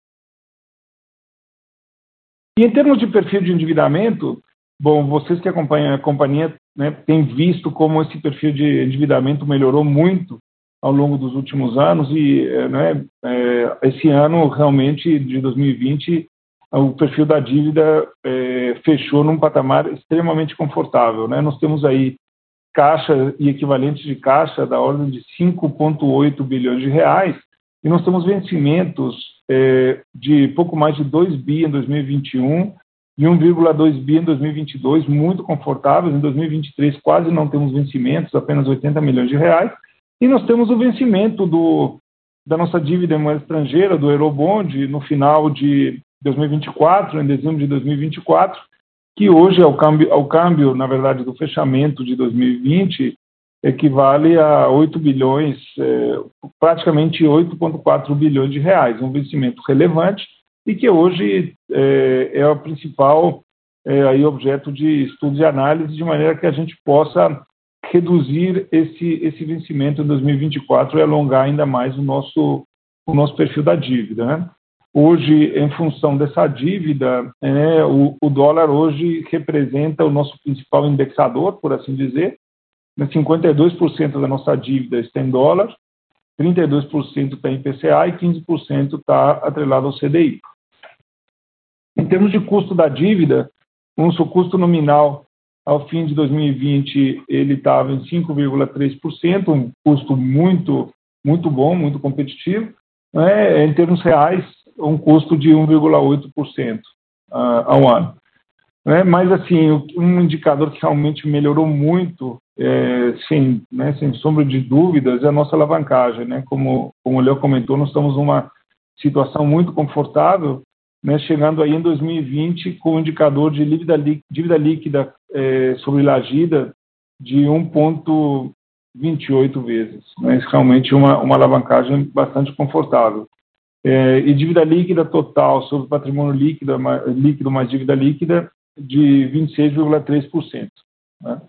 E em termos de perfil de endividamento, bom, vocês que acompanham a companhia, né, têm visto como esse perfil de endividamento melhorou muito ao longo dos últimos anos e, né, é, esse ano, realmente, de dois mil e vinte, o perfil da dívida é, fechou num patamar extremamente confortável, né? Nós temos aí caixa e equivalentes de caixa da ordem de cinco vírgula oito bilhões de reais e nós temos vencimentos é, de pouco mais de dois bi em dois mil e vinte e um e um vírgula dois bi em dois mil e vinte e dois, muito confortáveis. Em dois mil e vinte e três quase não temos vencimentos, apenas oitenta milhões de reais. E nós temos o vencimento do, da nossa dívida em moeda estrangeira, do Eurobond, no final de dois mil e vinte e quatro, em dezembro de dois mil e vinte e quatro, que hoje, ao câmbio, ao câmbio, na verdade, do fechamento de dois mil e vinte, equivale a oito bilhões, é, praticamente oito vírgula quatro bilhões de reais, um vencimento relevante e que hoje é, é o principal é, aí objeto de estudo e análise, de maneira que a gente possa reduzir esse, esse vencimento em dois mil e vinte e quatro e alongar ainda mais o nosso, o nosso perfil da dívida, né? Hoje, em função dessa dívida, é, o, o dólar hoje representa o nosso principal indexador, por assim dizer. cinquenta e dois por cento da nossa dívida está em dólar, trinta e dois por cento está em I P C A e quinze por cento está atrelado ao C D I. Em termos de custo da dívida, o nosso custo nominal ao fim de dois mil e vinte ele estava em cinco vírgula três por cento, um custo muito, muito bom, muito competitivo. Né? Em termos reais, um custo de um vírgula oito por cento uh, ao ano. Né? Mas, assim, um indicador que realmente melhorou muito, é, sem, né, sem sombra de dúvidas, é a nossa alavancagem. Né? Como, como o Léo comentou, nós estamos numa situação muito confortável, né, chegando aí em dois mil e vinte com um indicador de dívida, dívida líquida é, sobre lagida de um vírgula vinte e oito vezes. Né? Realmente uma, uma alavancagem bastante confortável. É, e dívida líquida total sobre patrimônio líquido, líquido mais dívida líquida de vinte e seis vírgula três por cento. Né?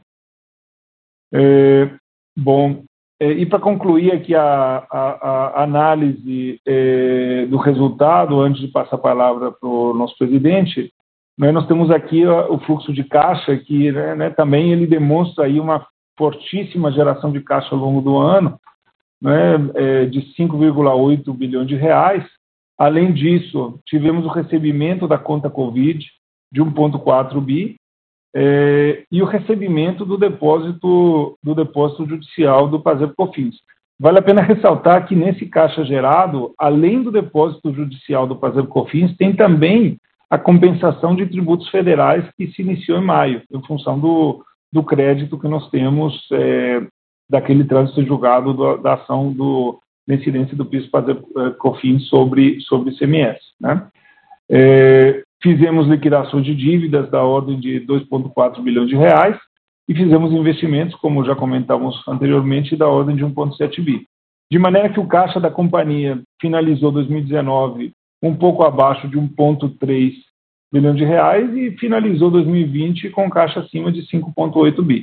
É, bom, é, e para concluir aqui a, a, a análise é, do resultado, antes de passar a palavra para o nosso presidente, né, nós temos aqui ó, o fluxo de caixa, que né, né, também ele demonstra aí uma fortíssima geração de caixa ao longo do ano, né, é, de cinco vírgula oito bilhões de reais. Além disso, tivemos o recebimento da conta Covid de um vírgula quatro bi é, e o recebimento do depósito, do depósito judicial do Pazer/Cofins. Vale a pena ressaltar que nesse caixa gerado, além do depósito judicial do Pazer/Cofins, tem também a compensação de tributos federais que se iniciou em maio, em função do, do crédito que nós temos é, daquele trânsito julgado do, da ação do, da incidência do piso Pazer/Cofins sobre, sobre I C M S. Né? É, fizemos liquidações de dívidas da ordem de dois vírgula quatro bilhões de reais e fizemos investimentos, como já comentamos anteriormente, da ordem de um vírgula sete bi. De maneira que o caixa da companhia finalizou dois mil e dezenove um pouco abaixo de um vírgula três bilhão de reais e finalizou dois mil e vinte com caixa acima de cinco vírgula oito bi.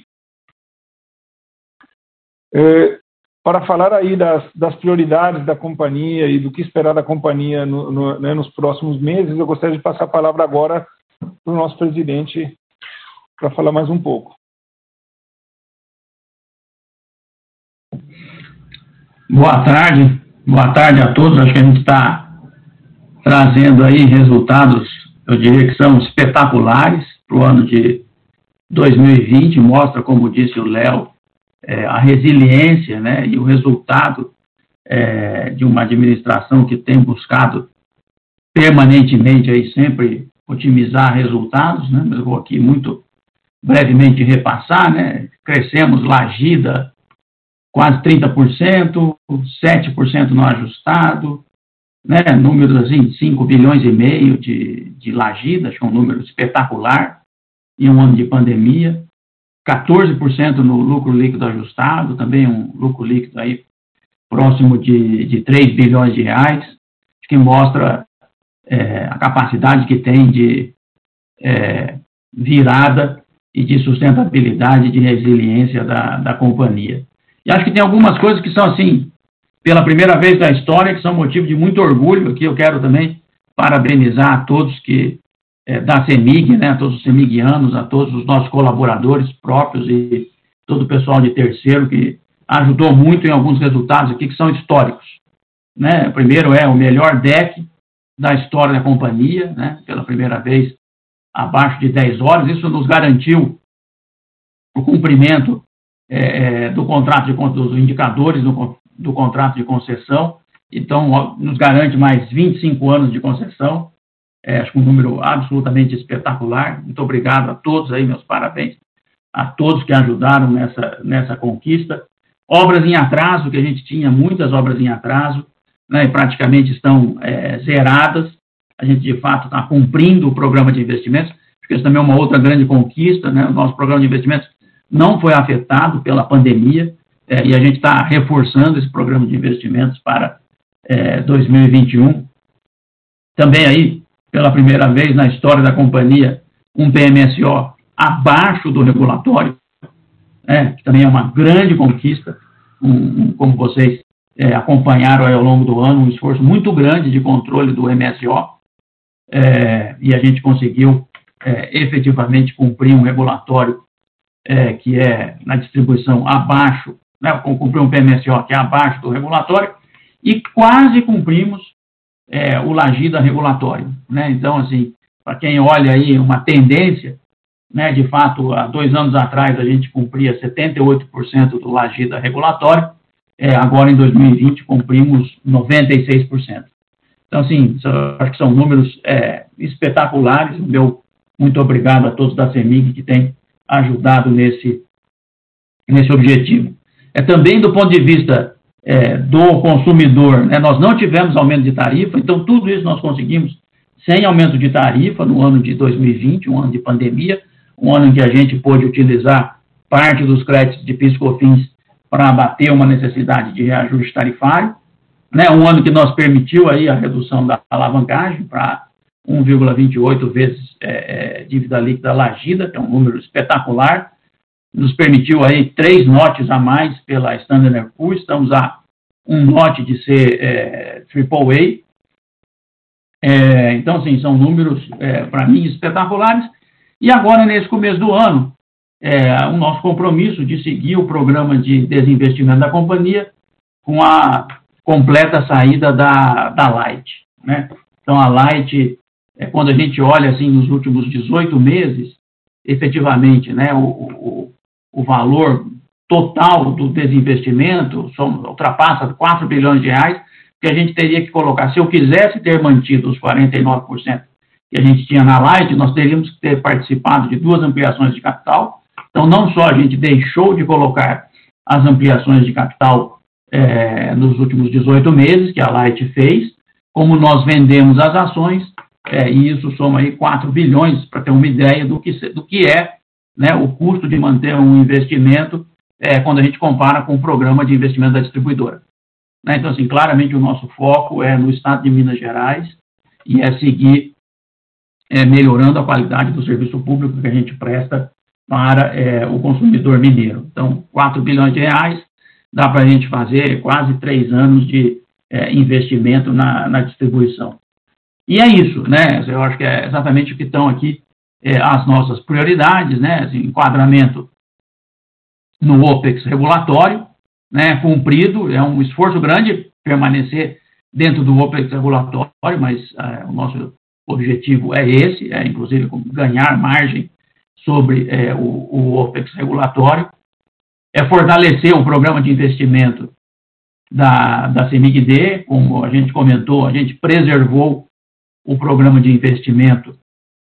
É, para falar aí das, das prioridades da companhia e do que esperar da companhia no, no, né, nos próximos meses, eu gostaria de passar a palavra agora para o nosso presidente para falar mais um pouco. Boa tarde, boa tarde a todos. Acho que a gente está trazendo aí resultados, eu diria que são espetaculares para o ano de dois mil e vinte, mostra, como disse o Léo, é, a resiliência, né, e o resultado é, de uma administração que tem buscado permanentemente aí sempre otimizar resultados, né? Eu vou aqui muito brevemente repassar, né? Crescemos Lagida quase trinta por cento, sete por cento no ajustado, né? Números assim, cinco bilhões e meio de, de Lagida, acho que é um número espetacular, em um ano de pandemia, quatorze por cento no lucro líquido ajustado, também um lucro líquido aí próximo de, de três bilhões de reais, que mostra é, a capacidade que tem de é, virada e de sustentabilidade, de resiliência da, da companhia. E acho que tem algumas coisas que são, assim, pela primeira vez na história, que são motivo de muito orgulho. Aqui eu quero também parabenizar a todos que, é, da CEMIG, né, a todos os CEMIGianos, a todos os nossos colaboradores próprios e todo o pessoal de terceiro que ajudou muito em alguns resultados aqui que são históricos. Né? O primeiro é o melhor D E C da história da companhia, né? Pela primeira vez abaixo de dez horas. Isso nos garantiu o cumprimento é, do contrato, de, dos indicadores do, do contrato de concessão. Então, nos garante mais vinte e cinco anos de concessão. É, acho que um número absolutamente espetacular. Muito obrigado a todos aí, meus parabéns a todos que ajudaram nessa, nessa conquista. Obras em atraso, que a gente tinha muitas obras em atraso, né, e praticamente estão é, zeradas. A gente, de fato, está cumprindo o programa de investimentos, porque isso também é uma outra grande conquista, né? O nosso programa de investimentos não foi afetado pela pandemia, é, e a gente está reforçando esse programa de investimentos para é, dois mil e vinte e um. Também aí, pela primeira vez na história da companhia, um P M S O abaixo do regulatório, né, que também é uma grande conquista, um, um, como vocês é, acompanharam aí ao longo do ano, um esforço muito grande de controle do M S O, é, e a gente conseguiu é, efetivamente cumprir um regulatório é, que é na distribuição abaixo, né, cumprir um P M S O que é abaixo do regulatório, e quase cumprimos é, o Lagida regulatório. Né? Então, assim, para quem olha aí uma tendência, né, de fato, há dois anos atrás a gente cumpria setenta e oito por cento do Lagida regulatório, é, agora em dois mil e vinte cumprimos noventa e seis por cento. Então, assim, acho que são números é, espetaculares. Meu muito obrigado a todos da CEMIG que têm ajudado nesse, nesse objetivo. É, também do ponto de vista é, do consumidor, né, nós não tivemos aumento de tarifa, então tudo isso nós conseguimos sem aumento de tarifa no ano de dois mil e vinte, um ano de pandemia, um ano em que a gente pôde utilizar parte dos créditos de PIS e COFINS para abater uma necessidade de reajuste tarifário, né, um ano que nos permitiu aí a redução da alavancagem para um vírgula vinte e oito vezes é, é, dívida líquida Lagida, que é um número espetacular, nos permitiu aí três notes a mais pela Standard and Poor's, estamos a um note de ser é, triple A, é, então, sim, são números, é, para mim, espetaculares. E agora, nesse começo do ano, é, o nosso compromisso de seguir o programa de desinvestimento da companhia com a completa saída da, da Light. Né? Então, a Light, é, quando a gente olha assim, nos últimos dezoito meses, efetivamente, né, o, o, o valor total do desinvestimento ultrapassa quatro bilhões de reais, que a gente teria que colocar. Se eu quisesse ter mantido os quarenta e nove por cento que a gente tinha na Light, nós teríamos que ter participado de duas ampliações de capital. Então, não só a gente deixou de colocar as ampliações de capital é, nos últimos dezoito meses, que a Light fez, como nós vendemos as ações, é, e isso soma aí quatro bilhões, para ter uma ideia do que, do que é, né, o custo de manter um investimento é, quando a gente compara com o programa de investimento da distribuidora. Né? Então, assim, claramente o nosso foco é no estado de Minas Gerais e é seguir é, melhorando a qualidade do serviço público que a gente presta para é, o consumidor mineiro. Então, quatro bilhões de reais, dá para a gente fazer quase três anos de é, investimento na, na distribuição. E é isso, né? Eu acho que é exatamente o que estão aqui é, as nossas prioridades, né? Assim, enquadramento no OPEX regulatório, né? Cumprido, é um esforço grande permanecer dentro do OPEX regulatório, mas é, o nosso objetivo é esse, é inclusive ganhar margem sobre é, o, o OPEX regulatório, é fortalecer o programa de investimento da, da CEMIG-D, como a gente comentou, a gente preservou o programa de investimento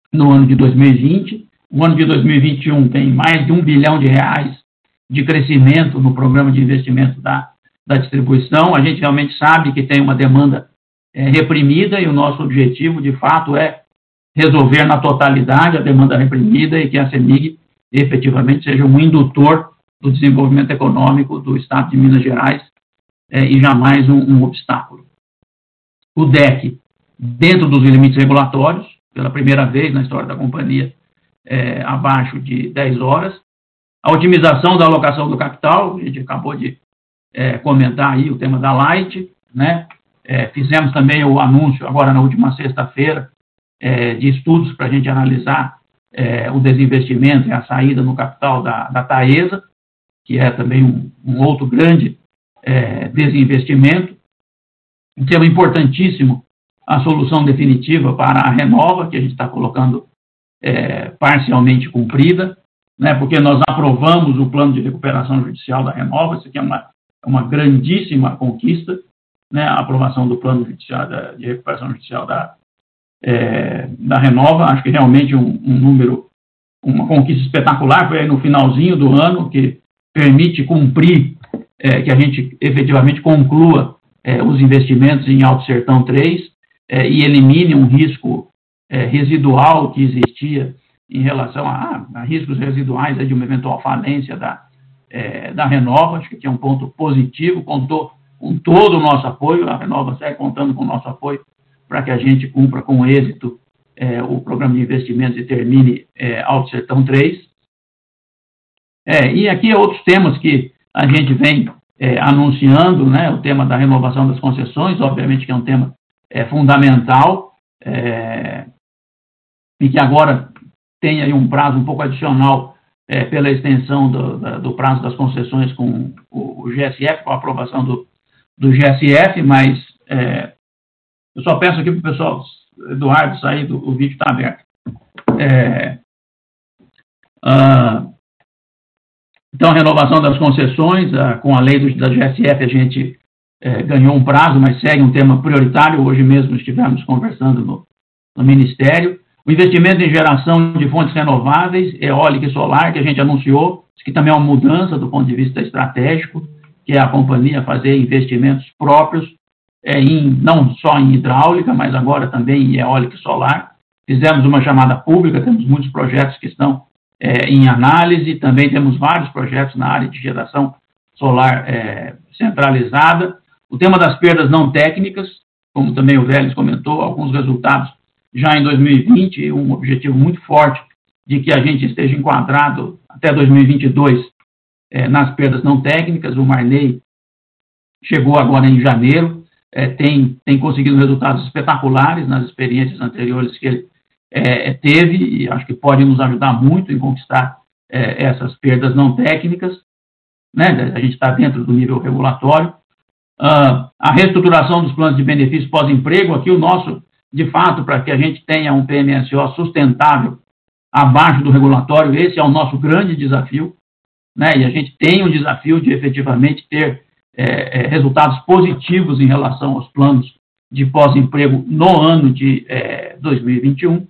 no ano de dois mil e vinte. O ano de dois mil e vinte e um tem mais de um bilhão de reais de crescimento no programa de investimento da, da distribuição. A gente realmente sabe que tem uma demanda é, reprimida, e o nosso objetivo, de fato, é resolver na totalidade a demanda reprimida e que a CEMIG efetivamente seja um indutor do desenvolvimento econômico do Estado de Minas Gerais é, e jamais um, um obstáculo. O D E C, dentro dos limites regulatórios, pela primeira vez na história da companhia, é, abaixo de dez horas. A otimização da alocação do capital, a gente acabou de é, comentar aí o tema da Light, né? É, fizemos também o anúncio, agora na última sexta-feira, é, de estudos para a gente analisar é, o desinvestimento e a saída no capital da, da Taesa, que é também um, um outro grande é, desinvestimento. Um tema importantíssimo, a solução definitiva para a Renova, que a gente está colocando é, parcialmente cumprida, né, porque nós aprovamos o plano de recuperação judicial da Renova. Isso aqui é uma, uma grandíssima conquista, né, a aprovação do plano judicial da, de recuperação judicial da, é, da Renova. Acho que realmente um, um número, uma conquista espetacular, foi aí no finalzinho do ano, que permite cumprir, é, que a gente efetivamente conclua é, os investimentos em Alto Sertão três é, e elimine um risco é, residual que existia em relação a, a riscos residuais é, de uma eventual falência da, é, da Renova. Acho que aqui é um ponto positivo, contou com todo o nosso apoio, a Renova segue contando com o nosso apoio para que a gente cumpra com êxito é, o programa de investimentos e termine é, Alto Sertão três. É, e aqui outros temas que a gente vem é, anunciando, né, o tema da renovação das concessões, obviamente que é um tema é, fundamental, é, e que agora tem aí um prazo um pouco adicional é, pela extensão do, da, do prazo das concessões com o, o G S F, com a aprovação do, do G S F, mas é, eu só peço aqui para o pessoal, Eduardo, sair, do, o vídeo está aberto. É, uh, então, a renovação das concessões, uh, com a lei do, da G S F, a gente uh, ganhou um prazo, mas segue um tema prioritário. Hoje mesmo estivemos conversando no, no Ministério. O investimento em geração de fontes renováveis, eólica e solar, que a gente anunciou, que também é uma mudança do ponto de vista estratégico, que é a companhia fazer investimentos próprios, é, em, não só em hidráulica, mas agora também em eólica e solar. Fizemos uma chamada pública, temos muitos projetos que estão é, em análise, também temos vários projetos na área de geração solar é, centralizada. O tema das perdas não técnicas, como também o Vélez comentou, alguns resultados já em dois mil e vinte, um objetivo muito forte de que a gente esteja enquadrado até dois mil e vinte e dois é, nas perdas não técnicas. O Marney chegou agora em janeiro, é, tem, tem conseguido resultados espetaculares nas experiências anteriores que ele é, teve, e acho que pode nos ajudar muito em conquistar é, essas perdas não técnicas, né? A gente está dentro do nível regulatório. Uh, a reestruturação dos planos de benefícios pós-emprego, aqui o nosso, de fato, para que a gente tenha um P M S O sustentável abaixo do regulatório, esse é o nosso grande desafio, né? E a gente tem um desafio de efetivamente ter é, é, resultados positivos em relação aos planos de pós-emprego no ano de é, dois mil e vinte e um.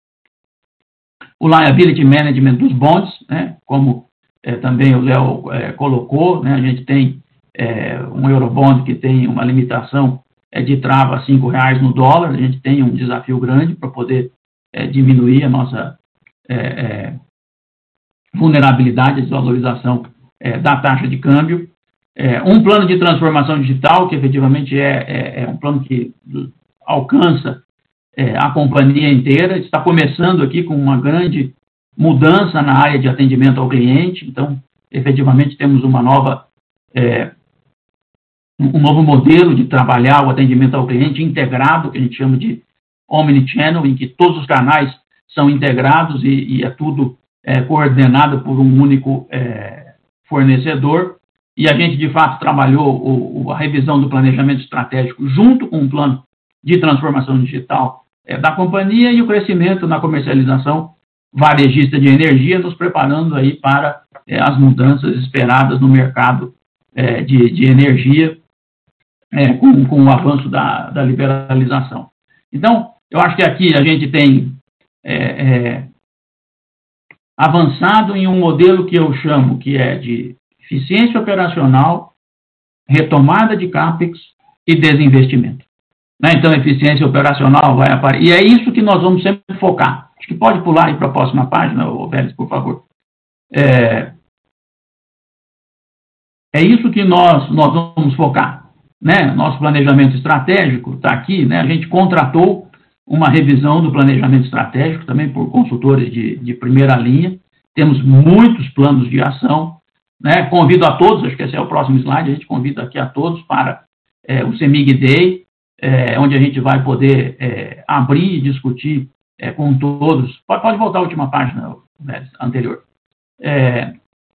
O liability management dos bonds, né? Como é, também o Léo é, colocou, né? A gente tem é, um Eurobond que tem uma limitação é, de trava a cinco reais no dólar. A gente tem um desafio grande para poder é, diminuir a nossa é, é, vulnerabilidade, a desvalorização é, da taxa de câmbio. É, um plano de transformação digital, que efetivamente é, é, é um plano que alcança é, a companhia inteira. Está começando aqui com uma grande mudança na área de atendimento ao cliente. Então, efetivamente, temos uma nova, é, um novo modelo de trabalhar o atendimento ao cliente integrado, que a gente chama de omnichannel, em que todos os canais são integrados e, e é tudo é, coordenado por um único é, fornecedor. E a gente, de fato, trabalhou o, o, a revisão do planejamento estratégico junto com o plano de transformação digital é, da companhia e o crescimento na comercialização varejista de energia, nos preparando aí para é, as mudanças esperadas no mercado é, de, de energia é, com, com o avanço da, da liberalização. Então, eu acho que aqui a gente tem é, é, avançado em um modelo que eu chamo que é de eficiência operacional, retomada de CAPEX e desinvestimento. Né? Então, eficiência operacional vai aparecer. E é isso que nós vamos sempre focar. Acho que pode pular aí para a próxima página, Vélez, por favor. É, é isso que nós, nós vamos focar. Né? Nosso planejamento estratégico está aqui, né? A gente contratou uma revisão do planejamento estratégico, também por consultores de, de primeira linha. Temos muitos planos de ação. Né? Convido a todos, acho que esse é o próximo slide, a gente convida aqui a todos para é, o CEMIG Day, é, onde a gente vai poder é, abrir e discutir é, com todos. Pode, pode voltar à última página, né, anterior. É,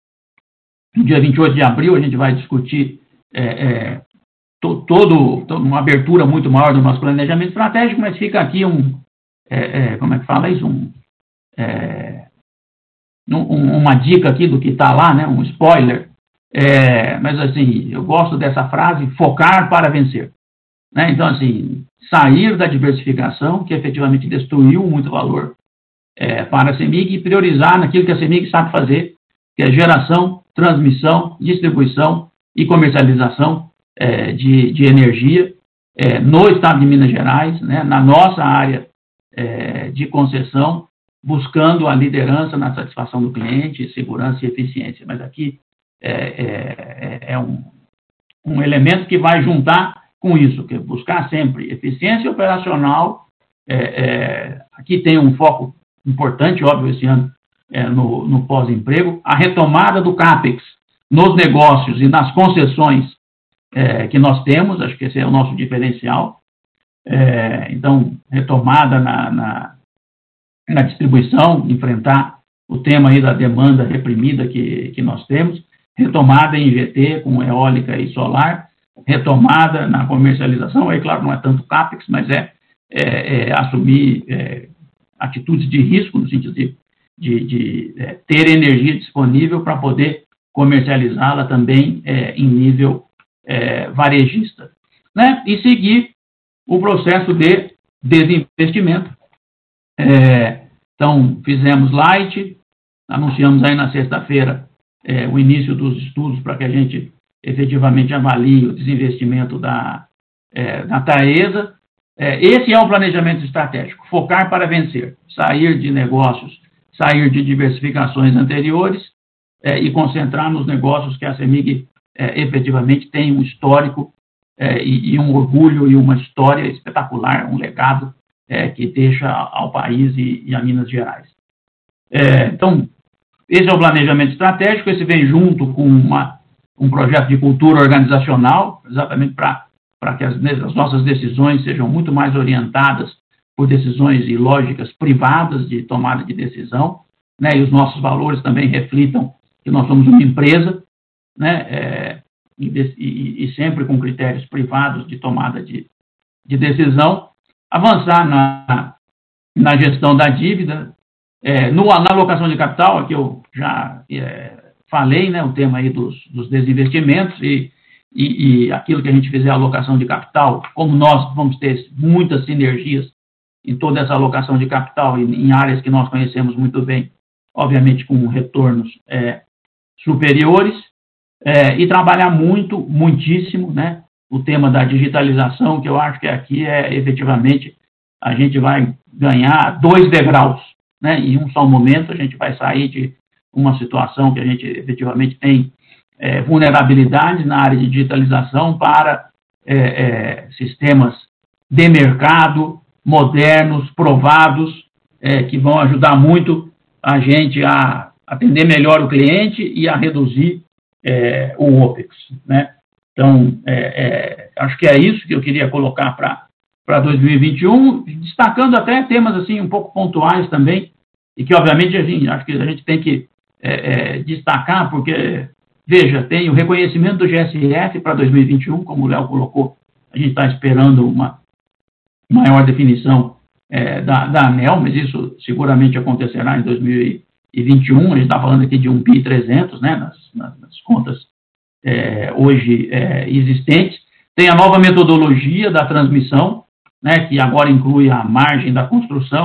no dia vinte e oito de abril, a gente vai discutir é, é, to, todo, todo, uma abertura muito maior do nosso planejamento estratégico, mas fica aqui um, é, é, como é que fala isso? Um, é, um, uma dica aqui do que está lá, né? Um spoiler. É, mas, assim, eu gosto dessa frase, focar para vencer. Né? Então, assim, sair da diversificação, que efetivamente destruiu muito valor é, para a CEMIG, e priorizar naquilo que a CEMIG sabe fazer, que é geração, transmissão, distribuição e comercialização é, de, de energia é, no estado de Minas Gerais, né, na nossa área é, de concessão, buscando a liderança na satisfação do cliente, segurança e eficiência. Mas aqui é, é, é um, um elemento que vai juntar com isso, que é buscar sempre eficiência operacional. É, é, aqui tem um foco importante, óbvio, esse ano, é, no, no pós-emprego, a retomada do CAPEX nos negócios e nas concessões é, que nós temos, acho que esse é o nosso diferencial. É, então, retomada na, na, na distribuição, enfrentar o tema aí da demanda reprimida que, que nós temos, retomada em G T com eólica e solar, retomada na comercialização, aí claro, não é tanto CAPEX, mas é, é, é assumir é, atitudes de risco, no sentido de, de, de é, ter energia disponível para poder comercializá-la também é, em nível é, varejista. Né? E seguir o processo de desinvestimento. É, então, fizemos light, anunciamos aí na sexta-feira é, o início dos estudos para que a gente efetivamente avalie o desinvestimento da, é, da Taesa. É, esse é um planejamento estratégico, focar para vencer, sair de negócios, sair de diversificações anteriores é, e concentrar nos negócios que a CEMIG é, efetivamente tem um histórico é, e, e um orgulho e uma história espetacular, um legado é, que deixa ao país e, e a Minas Gerais. É, então, esse é o planejamento estratégico, esse vem junto com uma, um projeto de cultura organizacional, exatamente para para que as, as nossas decisões sejam muito mais orientadas por decisões e lógicas privadas de tomada de decisão, né, e os nossos valores também reflitam que nós somos uma empresa, né, é, e, e, e sempre com critérios privados de tomada de, de decisão, avançar na, na gestão da dívida, é, no, na alocação de capital, aqui eu já é, falei, né, o tema aí dos, dos desinvestimentos e E, e aquilo que a gente fizer a alocação de capital, como nós vamos ter muitas sinergias em toda essa alocação de capital em, em áreas que nós conhecemos muito bem, obviamente com retornos é, superiores, é, e trabalhar muito, muitíssimo, né, o tema da digitalização, que eu acho que aqui é efetivamente a gente vai ganhar dois degraus, né, em um só momento a gente vai sair de uma situação que a gente efetivamente tem É, vulnerabilidade na área de digitalização para é, é, sistemas de mercado, modernos, provados, é, que vão ajudar muito a gente a atender melhor o cliente e a reduzir é, o OPEX. Né? Então, é, é, acho que é isso que eu queria colocar para dois mil e vinte e um, destacando até temas assim, um pouco pontuais também, e que, obviamente, a gente, acho que a gente tem que é, é, destacar, porque... Veja, tem o reconhecimento do G S F para dois mil e vinte e um, como o Léo colocou, a gente está esperando uma maior definição é, da, da ANEEL, mas isso seguramente acontecerá em dois mil e vinte e um, a gente está falando aqui de um bi trezentos, né, nas, nas, nas contas é, hoje é, existentes. Tem a nova metodologia da transmissão, né, que agora inclui a margem da construção,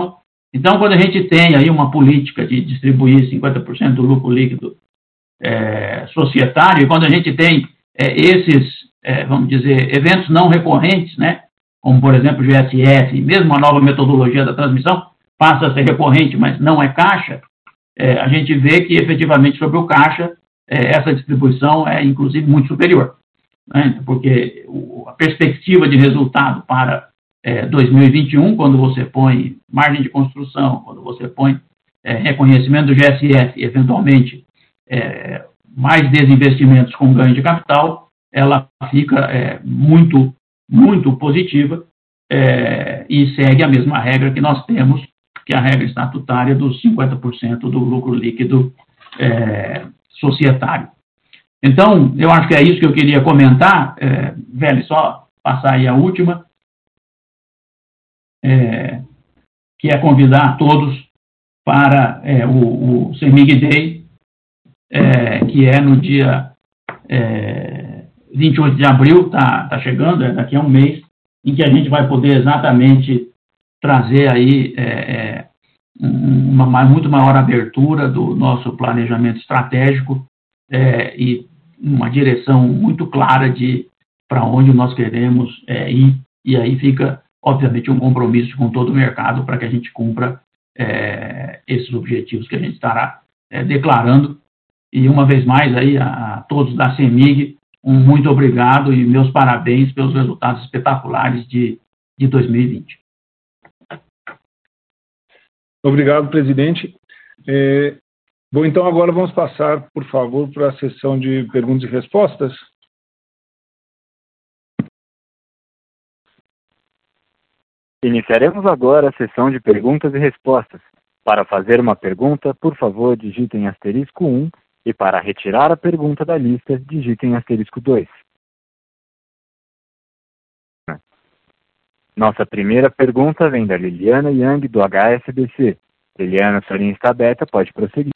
Então, quando a gente tem aí uma política de distribuir cinquenta por cento do lucro líquido é, societário, e quando a gente tem é, esses, é, vamos dizer, eventos não recorrentes, né, como, por exemplo, o G S F, mesmo a nova metodologia da transmissão, passa a ser recorrente, mas não é caixa, é, a gente vê que, efetivamente, sobre o caixa, é, essa distribuição é, inclusive, muito superior, né, porque o, a perspectiva de resultado para é, dois mil e vinte e um, quando você põe margem de construção, quando você põe é, reconhecimento do G S F, eventualmente, é, mais desinvestimentos com ganho de capital, ela fica é, muito, muito positiva é, e segue a mesma regra que nós temos, que é a regra estatutária dos cinquenta por cento do lucro líquido é, societário. Então, eu acho que é isso que eu queria comentar. É, velho, só passar aí a última, é, que é convidar todos para é, o, o CEMIG Day, é, que é no dia é, vinte e oito de abril, está tá chegando, é daqui a um mês, em que a gente vai poder exatamente trazer aí é, é, uma muito maior abertura do nosso planejamento estratégico é, e uma direção muito clara de para onde nós queremos é, ir, e aí fica, obviamente, um compromisso com todo o mercado para que a gente cumpra é, esses objetivos que a gente estará é, declarando. E, uma vez mais, aí, a, a todos da CEMIG, um muito obrigado e meus parabéns pelos resultados espetaculares de, de dois mil e vinte. Obrigado, presidente. É, bom, então agora vamos passar, por favor, para a sessão de perguntas e respostas. Iniciaremos agora a sessão de perguntas e respostas. Para fazer uma pergunta, por favor, digitem asterisco um e para retirar a pergunta da lista, digitem asterisco dois. Nossa primeira pergunta vem da Liliana Yang, do H S B C. Liliana, sua linha está aberta, pode prosseguir.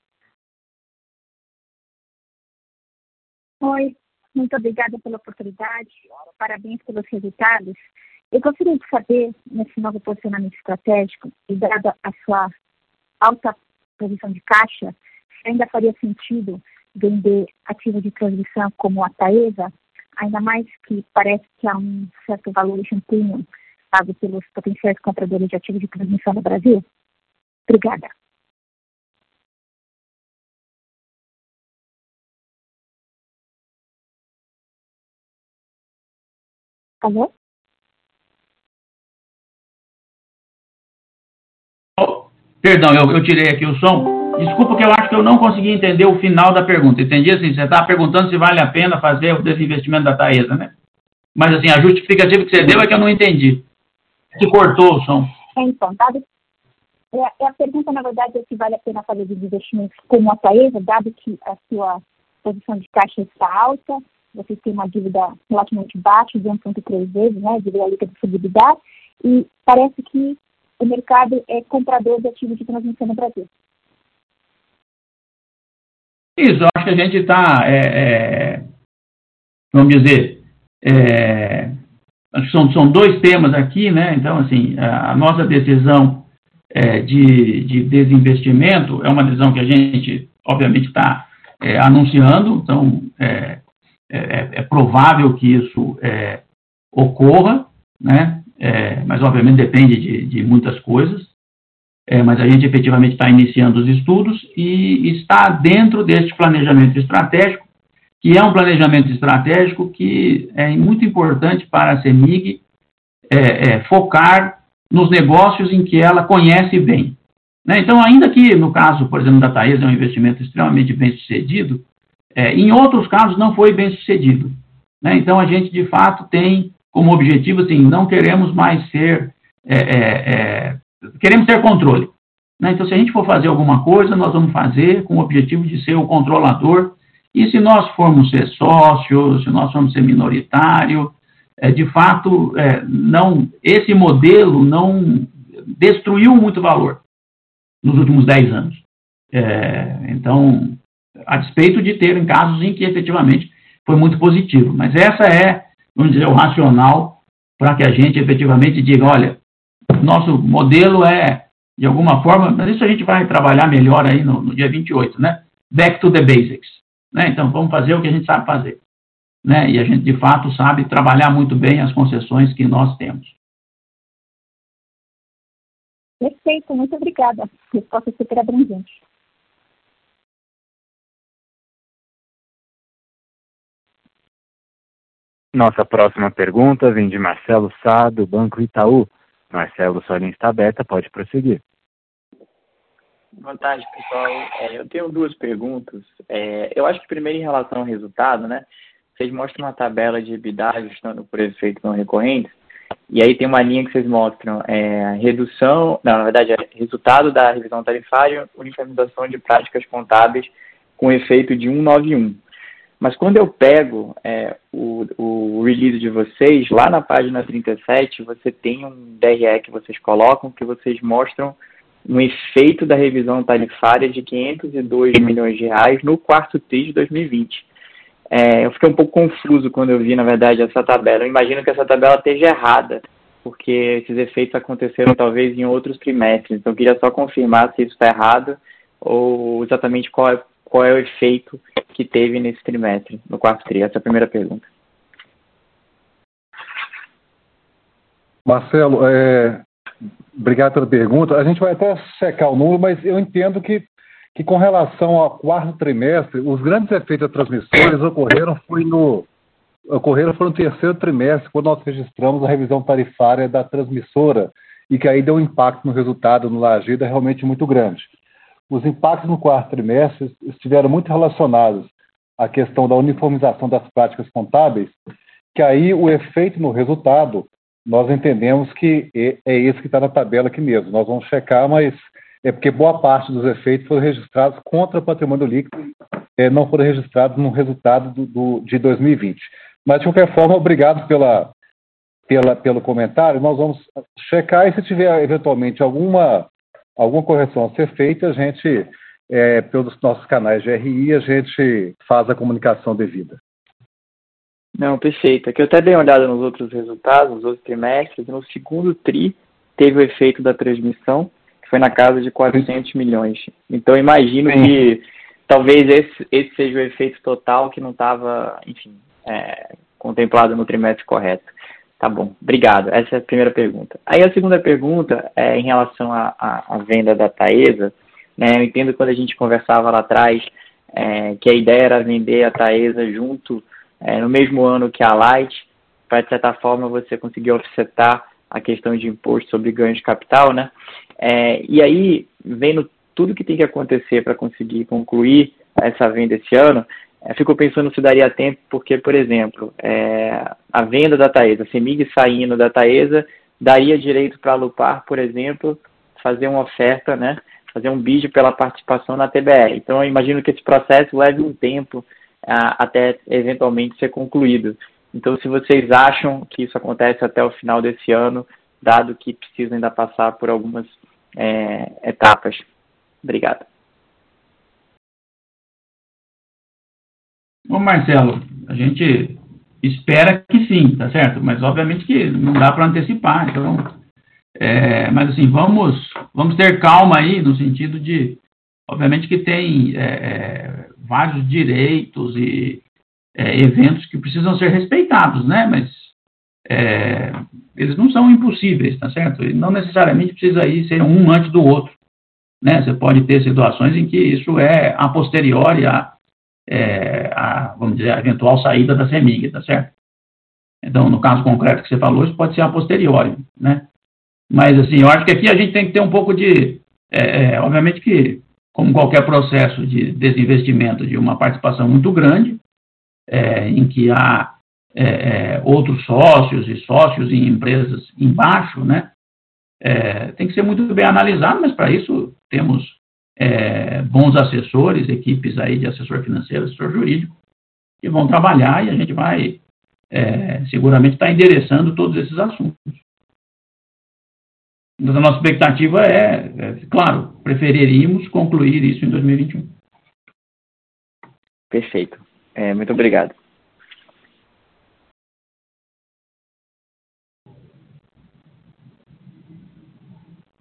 Oi, muito obrigada pela oportunidade, parabéns pelos resultados. Eu gostaria de saber, nesse novo posicionamento estratégico, e dada a sua alta posição de caixa, se ainda faria sentido vender ativos de transmissão como a Taesa, ainda mais que parece que há um certo valuation premium pago pelos potenciais compradores de ativos de transmissão no Brasil? Obrigada. Alô? Oh, perdão, eu, eu tirei aqui o som. Desculpa que eu acho que eu não consegui entender o final da pergunta. Entendi assim, você está perguntando se vale a pena fazer o desinvestimento da Taesa, né? Mas assim, a justificativa que você deu é que eu não entendi. Que cortou o som. É, então, dado, é, a pergunta, na verdade, é se vale a pena fazer desinvestimentos como a Taesa, dado que a sua posição de caixa está alta, você tem uma dívida relativamente baixa, de um vírgula três vezes, né, dívida líquida de distribuibilidade, e parece que o mercado é comprador de ativos de transmissão no Brasil. Isso, eu acho que a gente está, é, é, vamos dizer, é, acho que são, são dois temas aqui, né? Então, assim, a nossa decisão é, de, de desinvestimento é uma decisão que a gente, obviamente, está é, anunciando, então é, é, é provável que isso é, ocorra, né? É, mas, obviamente, depende de, de muitas coisas. É, mas a gente efetivamente está iniciando os estudos e está dentro deste planejamento estratégico, que é um planejamento estratégico que é muito importante para a CEMIG é, é, focar nos negócios em que ela conhece bem. Né? Então, ainda que no caso, por exemplo, da Taesa é um investimento extremamente bem sucedido, é, em outros casos não foi bem sucedido. Né? Então, a gente de fato tem como objetivo, assim, não queremos mais ser... É, é, é, queremos ter controle. Né? Então, se a gente for fazer alguma coisa, nós vamos fazer com o objetivo de ser o controlador. E se nós formos ser sócios, se nós formos ser minoritário, é, de fato, é, não, esse modelo não destruiu muito valor nos últimos dez anos. É, então, a despeito de ter casos em que efetivamente foi muito positivo. Mas essa é, vamos dizer, o racional para que a gente efetivamente diga, olha, nosso modelo é de alguma forma, mas isso a gente vai trabalhar melhor aí no, no dia vinte e oito, né? Back to the basics, né? Então, vamos fazer o que a gente sabe fazer, né? E a gente, de fato, sabe trabalhar muito bem as concessões que nós temos. Perfeito, muito obrigada. Resposta super abrangente. Nossa próxima pergunta vem de Marcelo Sá, do Banco Itaú. Marcelo, sua linha está aberta, pode prosseguir. Boa tarde, pessoal. É, eu tenho duas perguntas. É, eu acho que primeiro em relação ao resultado, né? Vocês mostram uma tabela de EBITDA ajustando por efeitos não recorrentes, e aí tem uma linha que vocês mostram é, redução, não, na verdade é resultado da revisão tarifária, uniformização de práticas contábeis com efeito de cento e noventa e um. Mas quando eu pego é, o, o release de vocês, lá na página trinta e sete, você tem um D R E que vocês colocam, que vocês mostram um efeito da revisão tarifária de quinhentos e dois milhões de reais no quarto tri de dois mil e vinte. É, eu fiquei um pouco confuso quando eu vi, na verdade, essa tabela. Eu imagino que essa tabela esteja errada, porque esses efeitos aconteceram talvez em outros trimestres. Então, eu queria só confirmar se isso está errado ou exatamente qual é, qual é o efeito que teve nesse trimestre, no quarto tri. Essa é a primeira pergunta. Marcelo, é, obrigado pela pergunta. A gente vai até checar o número, mas eu entendo que, que com relação ao quarto trimestre, os grandes efeitos das transmissões ocorreram, foi no, ocorreram foi no terceiro trimestre, quando nós registramos a revisão tarifária da transmissora, e que aí deu um impacto no resultado no Lagida realmente muito grande. Os impactos no quarto trimestre estiveram muito relacionados à questão da uniformização das práticas contábeis, que aí o efeito no resultado, nós entendemos que é esse que está na tabela aqui mesmo. Nós vamos checar, mas é porque boa parte dos efeitos foram registrados contra patrimônio líquido, é, não foram registrados no resultado do, do, de dois mil e vinte. Mas, de qualquer forma, obrigado pela, pela, pelo comentário. Nós vamos checar e se tiver, eventualmente, alguma, alguma correção a ser feita, a gente, é, pelos nossos canais de R I, a gente faz a comunicação devida. Não, perfeito. Aqui eu até dei uma olhada nos outros resultados, nos outros trimestres. No segundo tri, teve o efeito da transmissão, que foi na casa de quatrocentos milhões. Então, imagino Sim. que talvez esse, esse seja o efeito total que não estava, enfim, é, contemplado no trimestre correto. Tá bom, obrigado. Essa é a primeira pergunta. Aí a segunda pergunta é em relação à venda da Taesa. Né, eu entendo quando a gente conversava lá atrás é, que a ideia era vender a Taesa junto É, no mesmo ano que a Light, para, de certa forma, você conseguir offsetar a questão de imposto sobre ganhos de capital, né? É, e aí, vendo tudo que tem que acontecer para conseguir concluir essa venda esse ano, é, fico pensando se daria tempo, porque, por exemplo, é, a venda da Taesa, a CEMIG saindo da Taesa, daria direito para a Lupar, por exemplo, fazer uma oferta, né? Fazer um bid pela participação na T B R. Então, eu imagino que esse processo leve um tempo até eventualmente ser concluído. Então, se vocês acham que isso acontece até o final desse ano, dado que precisa ainda passar por algumas é, etapas. Obrigado. Bom, Marcelo, a gente espera que sim, tá certo? Mas, obviamente, que não dá para antecipar. Então, é, mas, assim, vamos, vamos ter calma aí, no sentido de, obviamente, que tem é, vários direitos e é, eventos que precisam ser respeitados, né? Mas é, eles não são impossíveis, tá certo? E não necessariamente precisa ir ser um antes do outro, né? Você pode ter situações em que isso é a posteriori a, é, a vamos dizer, a eventual saída da CEMIG, tá certo? Então, no caso concreto que você falou, isso pode ser a posteriori, né? Mas, assim, eu acho que aqui a gente tem que ter um pouco de, é, obviamente que como qualquer processo de desinvestimento de uma participação muito grande, é, em que há é, é, outros sócios e sócios em empresas embaixo, né, é, tem que ser muito bem analisado, mas para isso temos é, bons assessores, equipes aí de assessor financeiro, assessor jurídico, que vão trabalhar e a gente vai é, seguramente estar endereçando todos esses assuntos. Então, a nossa expectativa é, é, claro, preferiríamos concluir isso em dois mil e vinte e um. Perfeito. É, muito obrigado.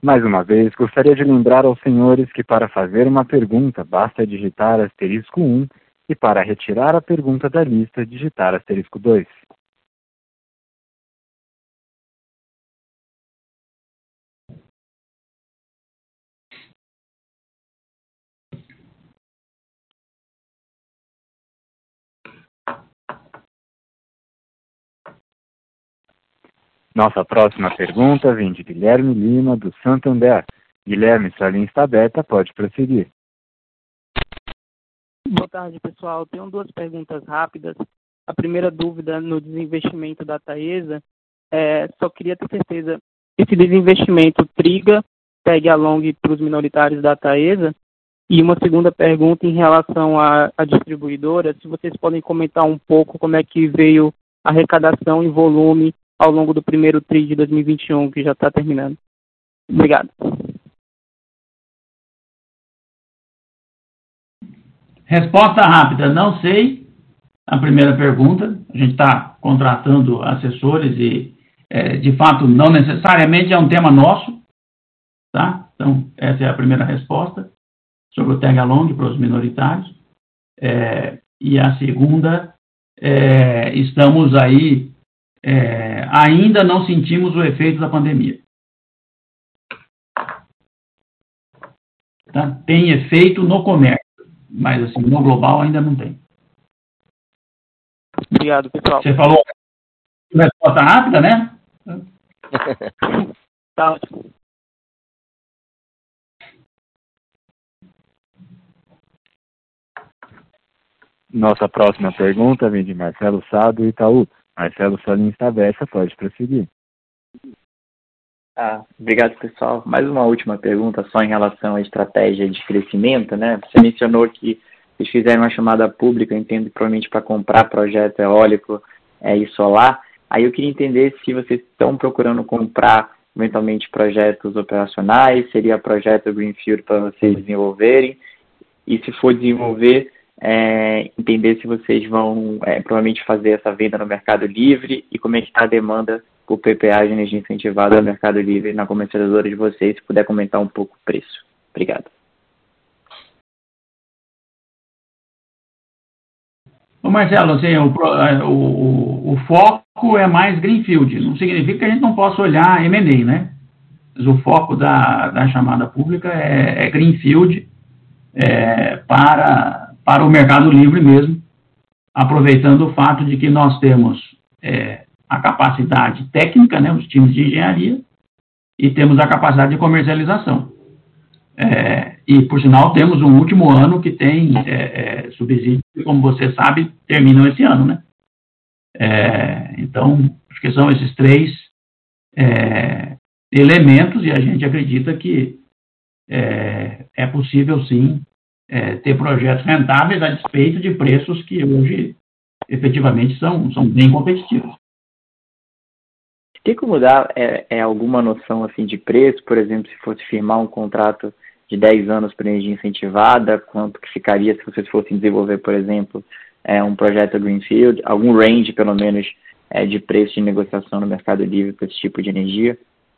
Mais uma vez, gostaria de lembrar aos senhores que para fazer uma pergunta basta digitar asterisco um e para retirar a pergunta da lista digitar asterisco dois. Nossa próxima pergunta vem de Guilherme Lima, do Santander. Guilherme, sua linha está aberta, pode prosseguir. Boa tarde, pessoal. Tenho duas perguntas rápidas. A primeira dúvida no desinvestimento da Taesa, é, só queria ter certeza, esse desinvestimento triga, tag along para os minoritários da Taesa? E uma segunda pergunta em relação à, à distribuidora, se vocês podem comentar um pouco como é que veio a arrecadação e volume ao longo do primeiro tri de dois mil e vinte e um, que já está terminando. Obrigado. Resposta rápida, não sei. A primeira pergunta, a gente está contratando assessores e, é, de fato, não necessariamente é um tema nosso, tá? Então, essa é a primeira resposta sobre o tag along para os minoritários. É, e a segunda, é, estamos aí, é, ainda não sentimos o efeito da pandemia. Tá? Tem efeito no comércio, mas assim, no global ainda não tem. Obrigado, pessoal. Você falou resposta rápida, né? Tá ótimo. Nossa próxima pergunta vem de Marcelo Sá, do Itaú. Marcelo, sua linha está aberta, pode prosseguir. Ah, obrigado, pessoal. Mais uma última pergunta, só em relação à estratégia de crescimento, né? Você mencionou que vocês fizeram uma chamada pública, entendo, provavelmente para comprar projeto eólico é, e solar. Aí eu queria entender se vocês estão procurando comprar, eventualmente, projetos operacionais, seria projeto Greenfield para vocês desenvolverem, e se for desenvolver, é, entender se vocês vão é, provavelmente fazer essa venda no Mercado Livre e como é que está a demanda por P P A de energia incentivada no Mercado Livre na comercializadora de vocês, se puder comentar um pouco o preço. Obrigado. Ô Marcelo, assim, o, o, o foco é mais Greenfield. Não significa que a gente não possa olhar M and A, né? Mas o foco da, da chamada pública é, é Greenfield é, para, para o Mercado Livre mesmo, aproveitando o fato de que nós temos é, a capacidade técnica, né, os times de engenharia, e temos a capacidade de comercialização. É, e, por sinal, temos um último ano que tem é, é, subsídio, que, como você sabe, terminam esse ano, né? É, então, acho que são esses três é, elementos, e a gente acredita que é, é possível, sim, é, ter projetos rentáveis a despeito de preços que hoje, efetivamente, são, são bem competitivos. Tem como dar é, é, alguma noção assim, de preço, por exemplo, se fosse firmar um contrato de dez anos para energia incentivada, quanto que ficaria se vocês fossem desenvolver, por exemplo, é, um projeto Greenfield, algum range, pelo menos, é, de preço de negociação no Mercado Livre para esse tipo de energia?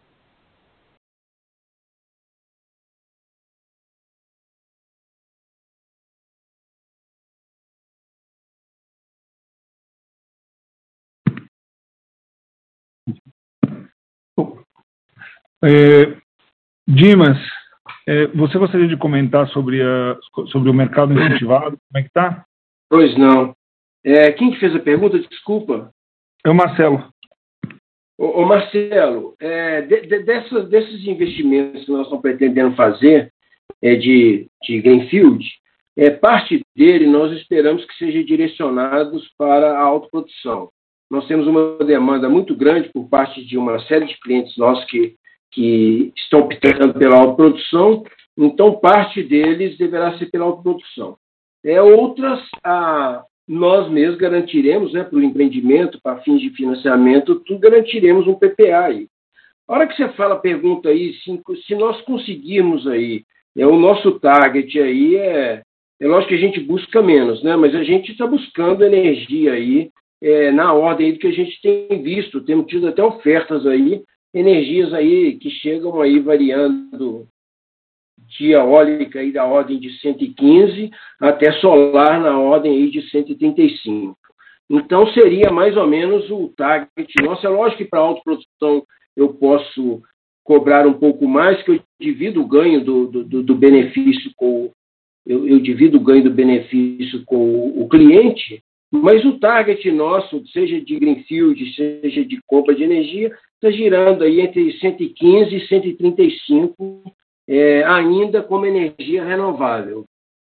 É, Dimas, é, você gostaria de comentar sobre, a, sobre o mercado incentivado? Como é que está? Pois não. É, quem que fez a pergunta? Desculpa. É o Marcelo. Ô, ô Marcelo, é, de, de, dessas, desses investimentos que nós estamos pretendendo fazer é, de, de Greenfield, é, parte dele nós esperamos que seja direcionados para a autoprodução. Nós temos uma demanda muito grande por parte de uma série de clientes nossos que que estão optando pela autoprodução, então parte deles deverá ser pela autoprodução. É, outras, a, nós mesmos garantiremos, né, para o empreendimento, para fins de financiamento, tudo garantiremos um P P A aí. A hora que você fala, pergunta aí, se, se nós conseguirmos aí, é, o nosso target aí é, é lógico que a gente busca menos, né, mas a gente está buscando energia aí, é, na ordem aí do que a gente tem visto, temos tido até ofertas aí, energias aí que chegam aí variando de eólica aí da ordem de cento e quinze até solar na ordem aí de cento e trinta e cinco. Então, seria mais ou menos o target nosso. É lógico que para autoprodução eu posso cobrar um pouco mais, que eu divido o ganho do, do, do benefício com eu, eu divido o ganho do benefício com o, o cliente, mas o target nosso, seja de greenfield, seja de compra de energia, está girando aí entre cento e quinze e cento e trinta e cinco, é, ainda como energia renovável.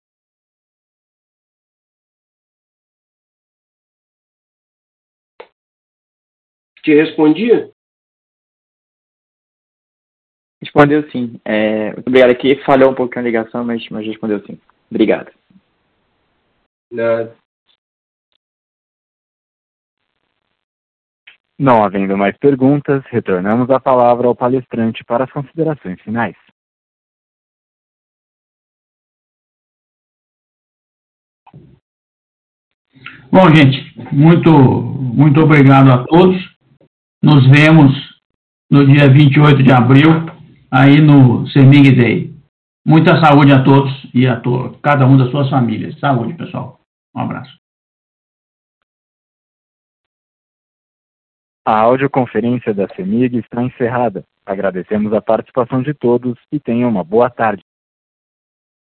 Te respondi? Respondeu sim. É, muito obrigado aqui. Falhou um pouquinho a ligação, mas, mas respondeu sim. Obrigado. Nada. Não havendo mais perguntas, retornamos a palavra ao palestrante para as considerações finais. Bom, gente, muito, muito obrigado a todos. Nos vemos no dia vinte e oito de abril, aí no CEMIG Day. Muita saúde a todos e a to cada um das suas famílias. Saúde, pessoal. Um abraço. A audioconferência da CEMIG está encerrada. Agradecemos a participação de todos e tenham uma boa tarde.